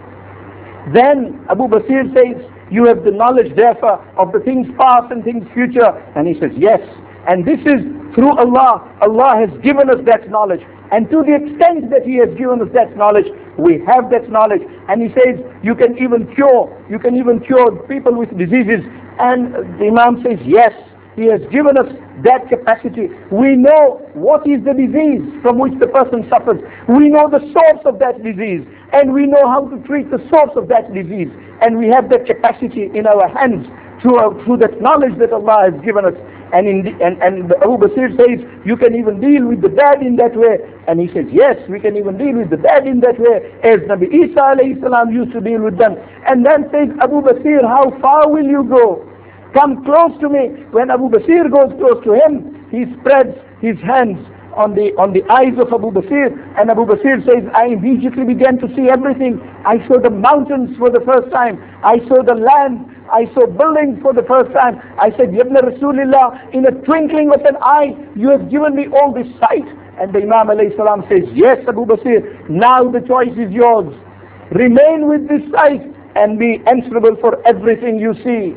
then Abu Basir says, you have the knowledge therefore of the things past and things future. And he says, yes. And this is through Allah. Allah has given us that knowledge. And to the extent that He has given us that knowledge, we have that knowledge. And He says, you can even cure, you can even cure people with diseases. And the Imam says, yes, He has given us that capacity. We know what is the disease from which the person suffers. We know the source of that disease. And we know how to treat the source of that disease. And we have that capacity in our hands through, our, through that knowledge that Allah has given us. And, in the, and, and Abu Basir says, you can even deal with the bad in that way. And he says, yes, we can even deal with the bad in that way, as Nabi Isa alayhi salam used to deal with them. And then says Abu Basir, how far will you go? Come close to me. When Abu Basir goes close to him, he spreads his hands on the on the eyes of Abu Basir, and Abu Basir says, I immediately began to see everything. I saw the mountains for the first time. I saw the land. I saw buildings for the first time. I said, Yabna Rasulullah, in a twinkling of an eye, you have given me all this sight. And the Imam alayhi salam says, yes, Abu Basir, now the choice is yours. Remain with this sight and be answerable for everything you see.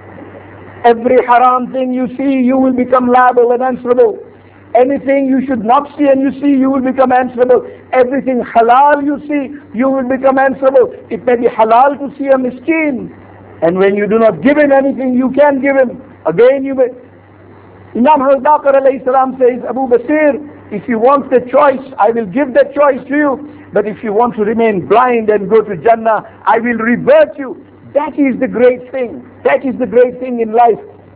Every haram thing you see, you will become liable and answerable. Anything you should not see and you see, you will become answerable. Everything halal you see, you will become answerable. It may be halal to see a miskin. And when you do not give him anything, you can give him. Again you may. Imam al-Baqir alayhi salam says, Abu Basir, if you want the choice, I will give that choice to you. But if you want to remain blind and go to Jannah, I will revert you. That is the great thing. That is the great thing in life.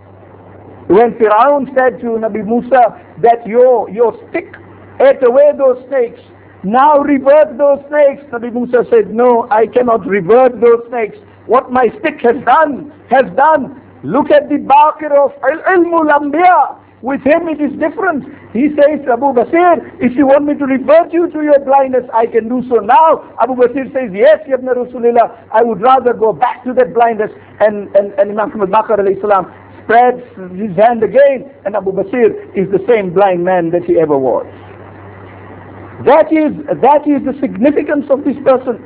When Fir'aun said to Nabi Musa that your, your stick ate away those snakes, now revert those snakes. Nabi Musa said, no, I cannot revert those snakes. What my stick has done, has done. Look at the Baqir of Ilmul Anbiya. With him it is different. He says, Abu Basir, if you want me to revert you to your blindness, I can do so now. Abu Basir says, yes, Yabna Rasulullah, I would rather go back to that blindness. And, and, and Imam Muhammad Baqir alayhi salam spreads his hand again, and Abu Basir is the same blind man that he ever was. That is, that is the significance of this person.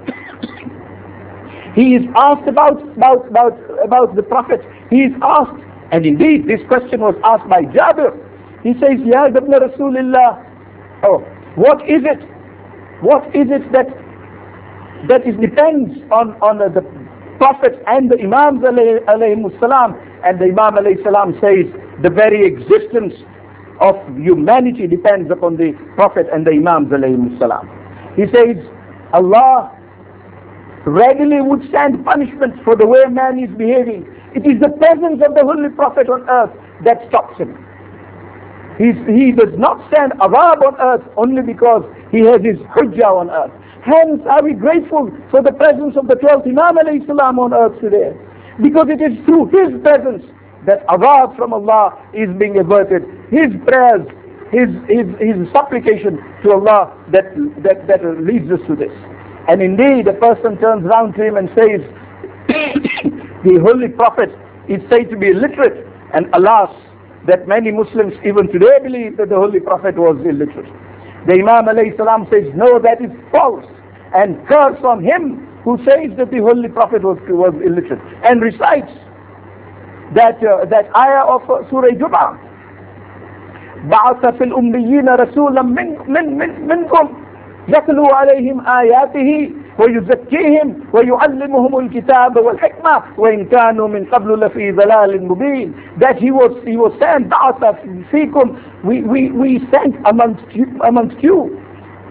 He is asked about, about, about, about the Prophet. He is asked, and indeed this question was asked by Jabir. He says, Ya Ibn Rasulullah, oh, what is it? What is it that that is depends on, on uh, the Prophets and the Imams alayhi salam? And the Imam alayhi salam says, the very existence of humanity depends upon the Prophet and the Imams alayhi salam. He says, Allah readily would stand punishment for the way man is behaving. It is the presence of the Holy Prophet on earth that stops him. He's, he does not stand azab on earth only because he has his hujjah on earth. Hence are we grateful for the presence of the twelfth Imam alayhi salam on earth today. Because it is through his presence that azab from Allah is being averted. His prayers, his, his, his supplication to Allah that, that, that leads us to this. And indeed a person turns round to him and says, the Holy Prophet is said to be illiterate, and alas, that many Muslims even today believe that the Holy Prophet was illiterate. The Imam alayhi salam says, no, that is false, and curse on him who says that the Holy Prophet was, was illiterate, and recites that, uh, that ayah of uh, Surah Jum'ah, بَعَثَ فِي الْأُمِّيِّينَ رَسُولًا مِّن مِّن مِّن مِّنْكُمْ يتلو عليهم آياته ويزكيهم ويعلمهم الكتاب والحكمة وإن كانوا من قبل لفي ضلال مبين. That he was he was sent بعث فيكم, we we we sent amongst you amongst you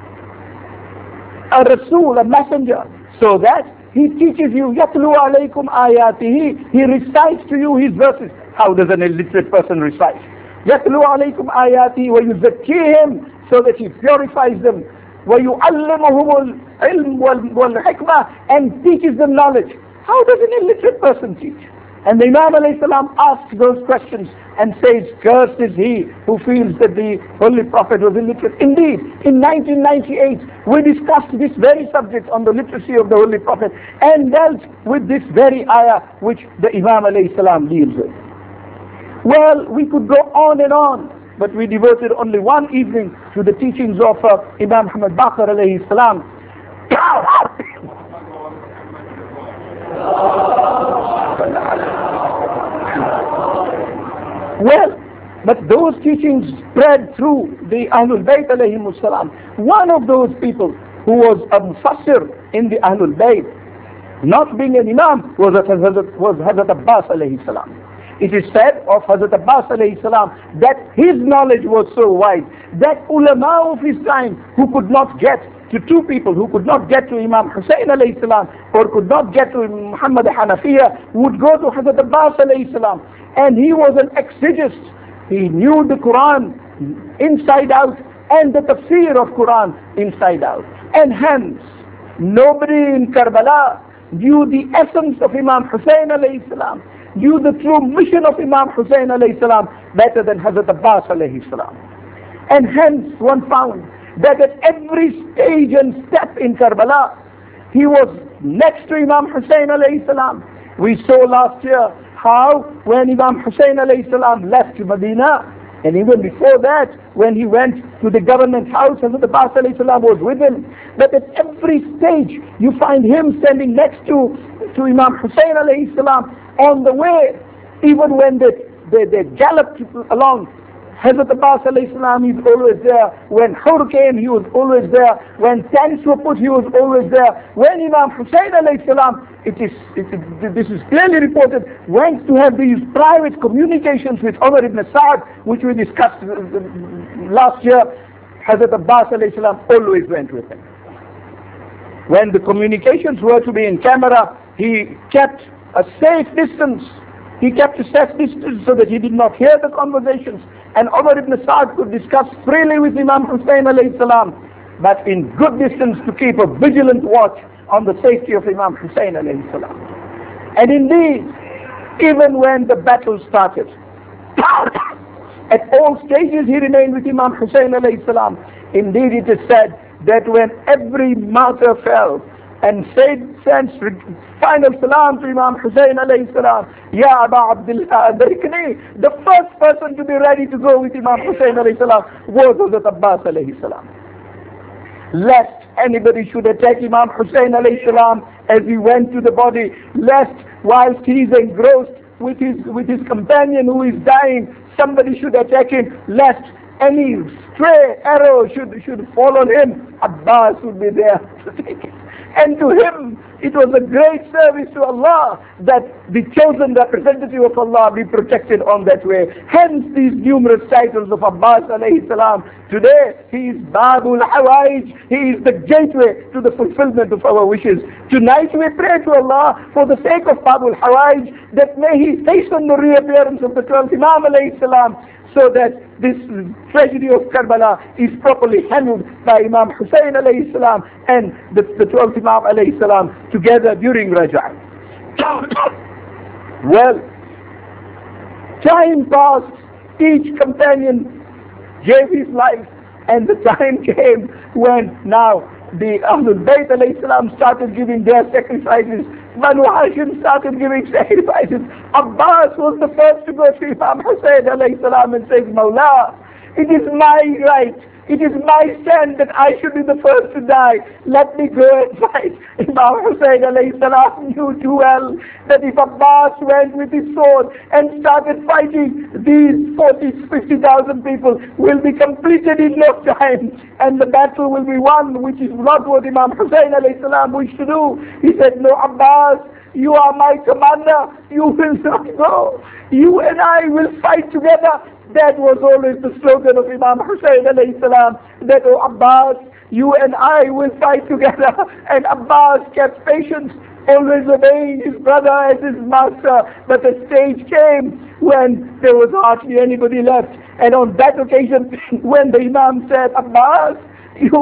a Rasul, a messenger, so that he teaches you. يتلو عليكم آياته, he recites to you his verses. How does an illiterate person recite? يتلو عليكم آياته ويزكيهم, so that he purifies them. وَيُعَلِّمُهُمُ الْعِلْمُ وَالْحِكْمَةِ, and teaches them knowledge. How does an illiterate person teach? And the Imam alayhi salam asks those questions and says, cursed is he who feels that the Holy Prophet was illiterate. Indeed, in nineteen ninety-eight, we discussed this very subject on the literacy of the Holy Prophet and dealt with this very ayah which the Imam alayhi salam deals with. Well, we could go on and on, but we devoted only one evening to the teachings of uh, Imam Muhammad Baqir alayhi salam. Well, but those teachings spread through the Ahlul Bayt alayhimus salam. One of those people who was a mufassir in the Ahlul Bayt, not being an imam, was Hazrat, was Hazrat Abbas alayhi salam. It is said of Hazrat Abbas alayhi salam that his knowledge was so wide that ulama of his time who could not get to two people, who could not get to Imam Hussein alayhi salam or could not get to Muhammad Hanafiya, would go to Hazrat Abbas alayhi salam. And he was an exegist. He knew the Quran inside out and the tafsir of Quran inside out. And hence, nobody in Karbala knew the essence of Imam Hussein alayhi salam, knew the true mission of Imam Hussein alayhi salam better than Hazrat Abbas alayhi salam. And hence one found that at every stage and step in Karbala, he was next to Imam Hussein alayhi salam. We saw last year how when Imam Hussein alayhi salam left Medina, and even before that, when he went to the government house, Hazrat Abbas alayhi salam was with him. But at every stage, you find him standing next to, to Imam Hussein alayhi salam on the way. Even when they, they, they galloped along, Hazrat Abbas alayhi salam is always there. When Hur came, he was always there. When tents were put, he was always there. When Imam Hussein alayhi salam, it is, it, it, this is clearly reported, went to have these private communications with Umar ibn Sa'd, which we discussed last year, Hazrat Abbas alayhi salam always went with him. When the communications were to be in camera, he kept a safe distance. He kept a safe distance so that he did not hear the conversations. And Umar ibn Sa'd could discuss freely with Imam Hussein alayhi salam, but in good distance to keep a vigilant watch on the safety of Imam Hussein alayhi salam. And indeed, even when the battle started, at all stages he remained with Imam Hussein alayhi salam. Indeed, it is said that when every martyr fell and said, sent final salam to Imam Hussein alayhi salam, Ya Aba Abdullah Adrikni, the first person to be ready to go with Imam Hussein alayhi salam was Hazrat Abbas alayhi salam. Lest anybody should attack Imam Hussein alayhi salam as he went to the body, lest whilst he is engrossed with his, with his companion who is dying, somebody should attack him, lest any stray arrow should, should fall on him, Abbas would be there to take it. And to him, it was a great service to Allah that the chosen representative of Allah be protected on that way. Hence these numerous titles of Abbas alayhi salam. Today, he is Babul Hawaij. He is the gateway to the fulfillment of our wishes. Tonight we pray to Allah for the sake of Babul Hawaij that may he hasten the reappearance of the twelfth Imam alayhi salam, so that this tragedy of Karbala is properly handled by Imam Hussein alayhi salam and the, the twelfth Imam alayhi salam together during Raj'a. Well, time passed, each companion gave his life, and the time came when now the Ahlul Bayt alayhi salam started giving their sacrifices. Banu Hashim started giving sacrifices. Abbas was the first to go to Imam Hussein alayhi salam and says, Mawla, it is my right, it is my stand that I should be the first to die. Let me go and fight. Imam Hussein alayhi salam knew too well that if Abbas went with his sword and started fighting, these forty, fifty thousand people will be completed in no time, and the battle will be won, which is not what Imam Hussein alayhi salam wished to do. He said, no, Abbas, you are my commander, you will not go. You and I will fight together. That was always the slogan of Imam Hussein alayhi salam, that, oh Abbas, you and I will fight together. And Abbas kept patience, always obeying his brother as his master. But a stage came when there was hardly anybody left. And on that occasion, when the Imam said, Abbas, You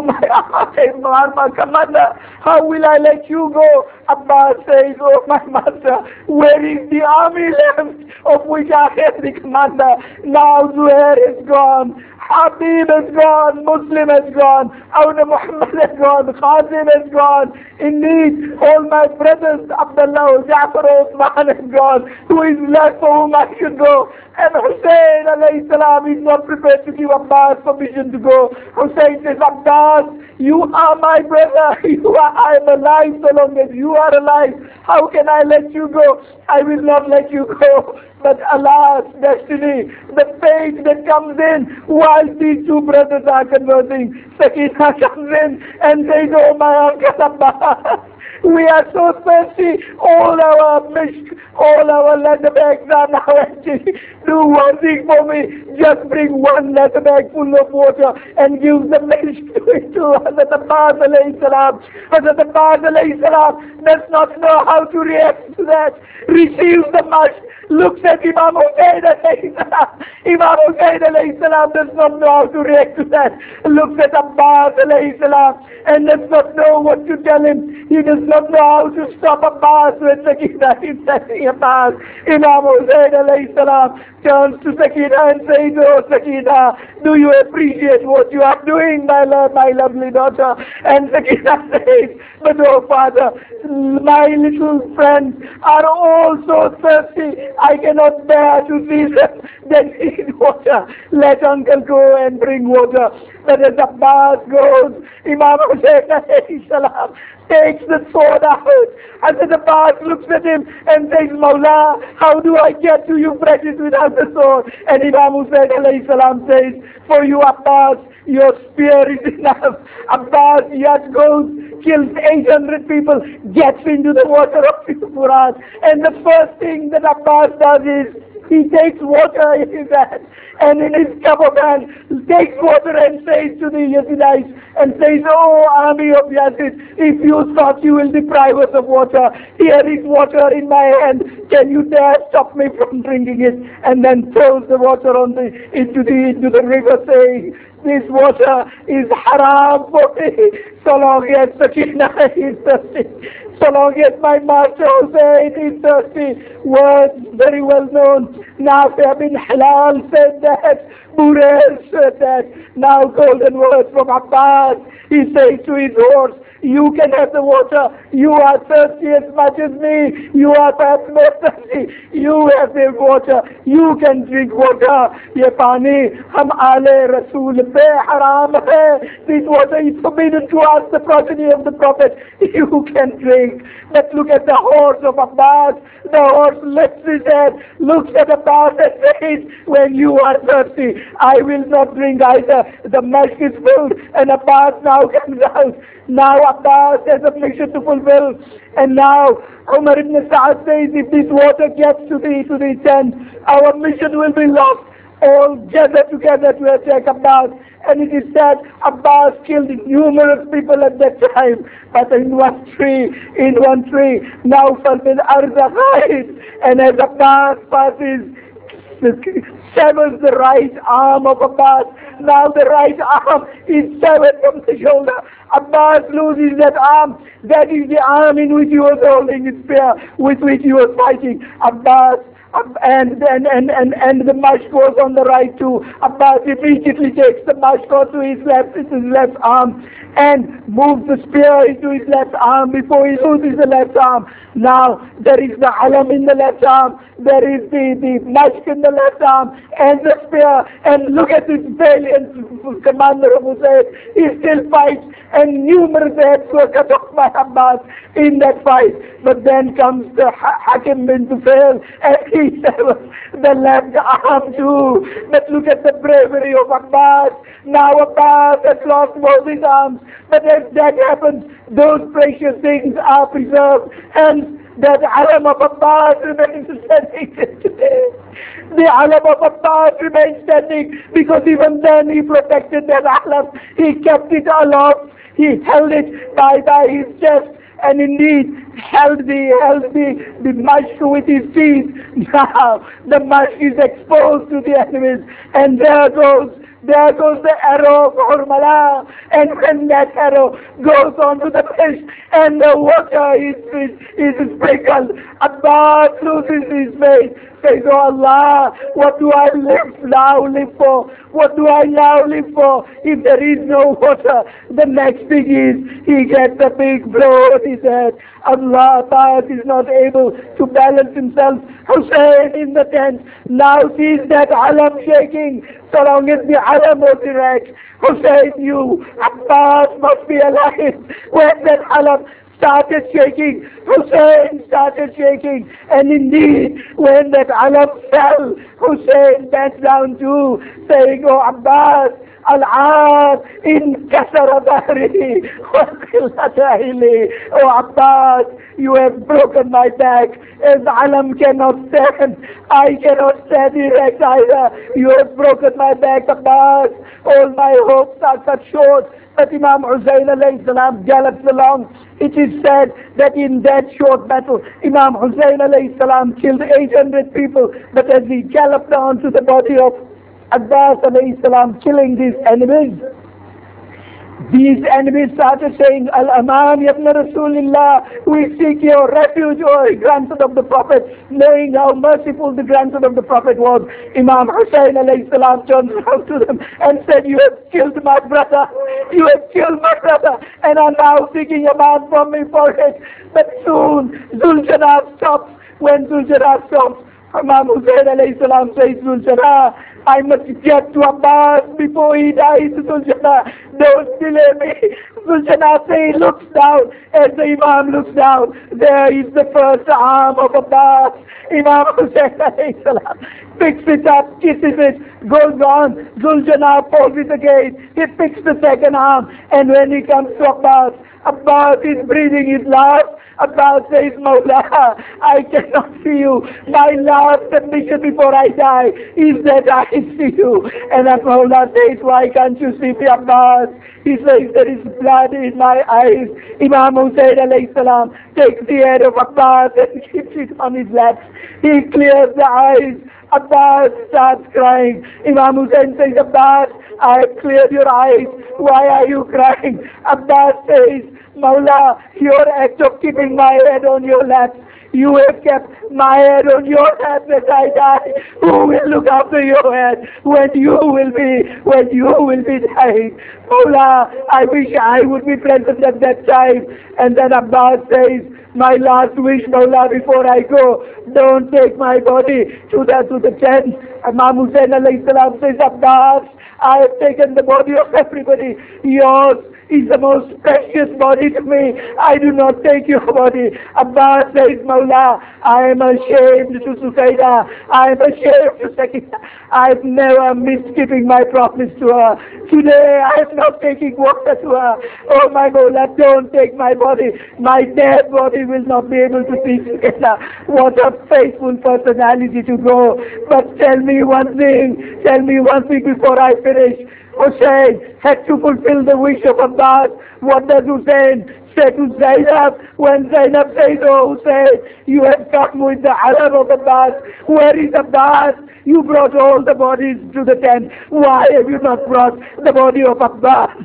my, my commander, how will I let you go? Abbas says, oh my master, where is the army left of which I am the commander? Now Zuhair is gone, Habib is gone, Muslim is gone, Awna Muhammad is gone, Qasim is gone. Indeed, all my brothers, Abdullah, Ja'far, Uthman is gone. Who is left for whom I should go? And Hussein alayhi salam is not prepared to give Abbas permission to go. Hussein says, Abbas, you are my brother. You are, I am alive so long as you are alive. How can I let you go? I will not let you go. But alas, destiny, the fate that comes in while these two brothers are conversing, Sakina comes in and says, oh my uncle Abbas, we are so thirsty. All our mishk, all our leather bags are now empty. Do one thing for me. Just bring one leather bag full of water and give the mishk to it to Hazrat Abbas alayhi salam. Hazrat Abbas alayhi salam does not know how to react to that. Receives the mishk. Looks at Imam Hussain alayhi salam. Imam Hussain alayhi salam does not know how to react to that. Looks at Abbas alayhi salam and does not know what to tell him. He does not know how to stop Abbas when Sakina is telling Abbas. Imam Hussain alayhi salam turns to Sakina and says, oh Sakina, do you appreciate what you are doing, my love, my lovely daughter? And Sakina says, but oh father, my little friends are all so thirsty. I cannot bear to see them. They need water. Let uncle go and bring water. But as Abbas goes, Imam Hussain alayhi salam takes the sword out. And then Abbas looks at him and says, Mawla, how do I get to Euphrates without the sword? And Imam Hussain alayhi salam says, for you Abbas, your spear is enough. Abbas yet goes, kills eight hundred people, gets into the water of Furat. And the first thing that Abbas does is, he takes water in his hand and in his cover hand takes water and says to the Yazidites and says, oh army of Yazid, if you thought you will deprive us of water, here is water in my hand. Can you dare stop me from drinking it? And then throws the water on the into the into the river, saying, this water is haram for me so long as Sakina is thirsty. So long as my master Hussein is thirsty. Words very well known. Nafi' bin Hilal said that. Burayr said that. Now golden words from Abbas. He says to his horse, you can have the water. You are thirsty as much as me. You are perhaps more thirsty. You have the water. You can drink water. Ye pani, hum aale Rasool pe haram hai. This water is forbidden to us, the progeny of the Prophet. You can drink. But look at the horse of Abbas. The horse lifts his head, looks at Abbas and says, when you are thirsty, I will not drink either. The mashk is filled and Abbas now comes out. Now Abbas has a mission to fulfill. And now Umar ibn Sa'ad says, if this water gets to the, to the tent, our mission will be lost. All gather together to attack Abbas. And it is said Abbas killed numerous people at that time. But in one tree, in one tree, Nawfal bin Arza hides. And as Abbas passes, severs the right arm of Abbas. Now the right arm is severed from the shoulder. Abbas loses that arm. That is the arm in which he was holding his spear, with which he was fighting. Abbas and and and and, and the mashk goes on the right too. Abbas immediately takes the mashk to his left, it's his left arm, and moves the spear into his left arm before he loses the left arm. Now there is the alam in the left arm, there is the, the mashk in the left arm, and the spear, and look at this valiant commander of Hussein. He still fights, and numerous heads were cut off by Abbas in that fight. But then comes the Hakim bin Tufail, and he severs the left arm too. But look at the bravery of Abbas. Now Abbas has lost both his arms, but as that happens, those precious things are preserved, and that alam of Abbas remains standing today. The alam of Abbas remains standing because even then he protected that alam. He kept it aloft. He held it by, by his chest, and indeed held the held the, the mashk with his teeth. Now the mashk is exposed to the enemies, and there goes there goes the arrow of Hurmala. And when that arrow goes onto the fish and the water is, is, is sprinkled, Abbas loses his faith. Says, oh Allah, what do I live now live for? What do I now live for if there is no water? The next thing is, he gets a big blow on his head. Allah Ta'ala is not able to balance himself. Hussein in the tent now sees that alam shaking. So long as the alam was erect, Hussein knew Abbas must be alive. When that alam started shaking, Hussein started shaking, and indeed, when that alam fell, Hussein bent down too, saying, oh Abbas, Al-Aad in kasara dhahri wa qillata hili. Oh Abbas, you have broken my back. As alam cannot stand, I cannot stand erect either. You have broken my back, Abbas. All my hopes are cut short. But Imam Hussein alayhi salam gallops along. It is said that in that short battle, Imam Hussein alayhi salam killed eight hundred people. But as he galloped on to the body of Abbas alayhi salam, killing these enemies, these enemies started saying, Al-Aman yabna Rasulillah, we seek your refuge, O grandson of the Prophet. Knowing how merciful the grandson of the Prophet was, Imam Hussein alayhi salam turned around to them and said, you have killed my brother, you have killed my brother, and are now seeking a man from me for it. But soon, Zuljanah stops. When Zuljanah stops, Imam Hussein alayhi salam says, Zuljanah, I must get to Abbas before he dies, Zuljanah. Don't delay me. Zuljanah says, looks down. As the Imam looks down, there is the first arm of Abbas. Imam Hussein alayhi salam picks it up, kisses it, goes on. Zuljanah pulls it again. He picks the second arm, and when he comes to Abbas, Abbas is breathing his last. Abbas says, Mawla, I cannot see you. My last condition before I die is that I see you. And Mawla says, why can't you see me, Abbas? He says, there is blood in my eyes. Imam Hussein alayhi salam takes the head of Abbas and keeps it on his lap. He clears the eyes. Abbas starts crying. Imam Hussein says, Abbas, I have cleared your eyes. Why are you crying? Abbas says, Mawla, your act of keeping my head on your lap, you have kept my head on your lap as I die. Who will look after your head when you will be, when you will be dying? Mawla, I wish I would be present at that time. And then Abbas says, my last wish, Mawla, before I go, don't take my body to the, to the tent. Imam Hussein alayhi salam says, Abbas, I have taken the body of everybody. Yours is the most precious body to me. I do not take your body. Abbas says, Mawla, I am ashamed to Susaida. I am ashamed to Sakina. I've never missed keeping my promise to her. Today I am not taking water to her. Oh my Mawla, don't take my body. My dead body will not be able to see Susaida. What a faithful personality to go. But tell me one thing. Tell me one thing before I finish. Hussein had to fulfill the wish of Abbas. What does Hussein say to Zainab when Zainab says, oh Hussein, you have come with the alam of Abbas. Where is Abbas? You brought all the bodies to the tent. Why have you not brought the body of Abbas?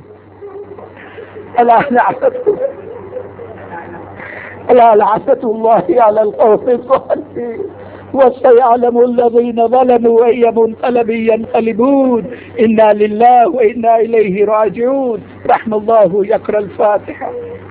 ألا لعنة الله على القوم الظالمين وسيعلم الذين ظلموا أي منقلب ينقلبون إنا لله وإنا إليه راجعون. رحم الله يقرأ الفاتحة.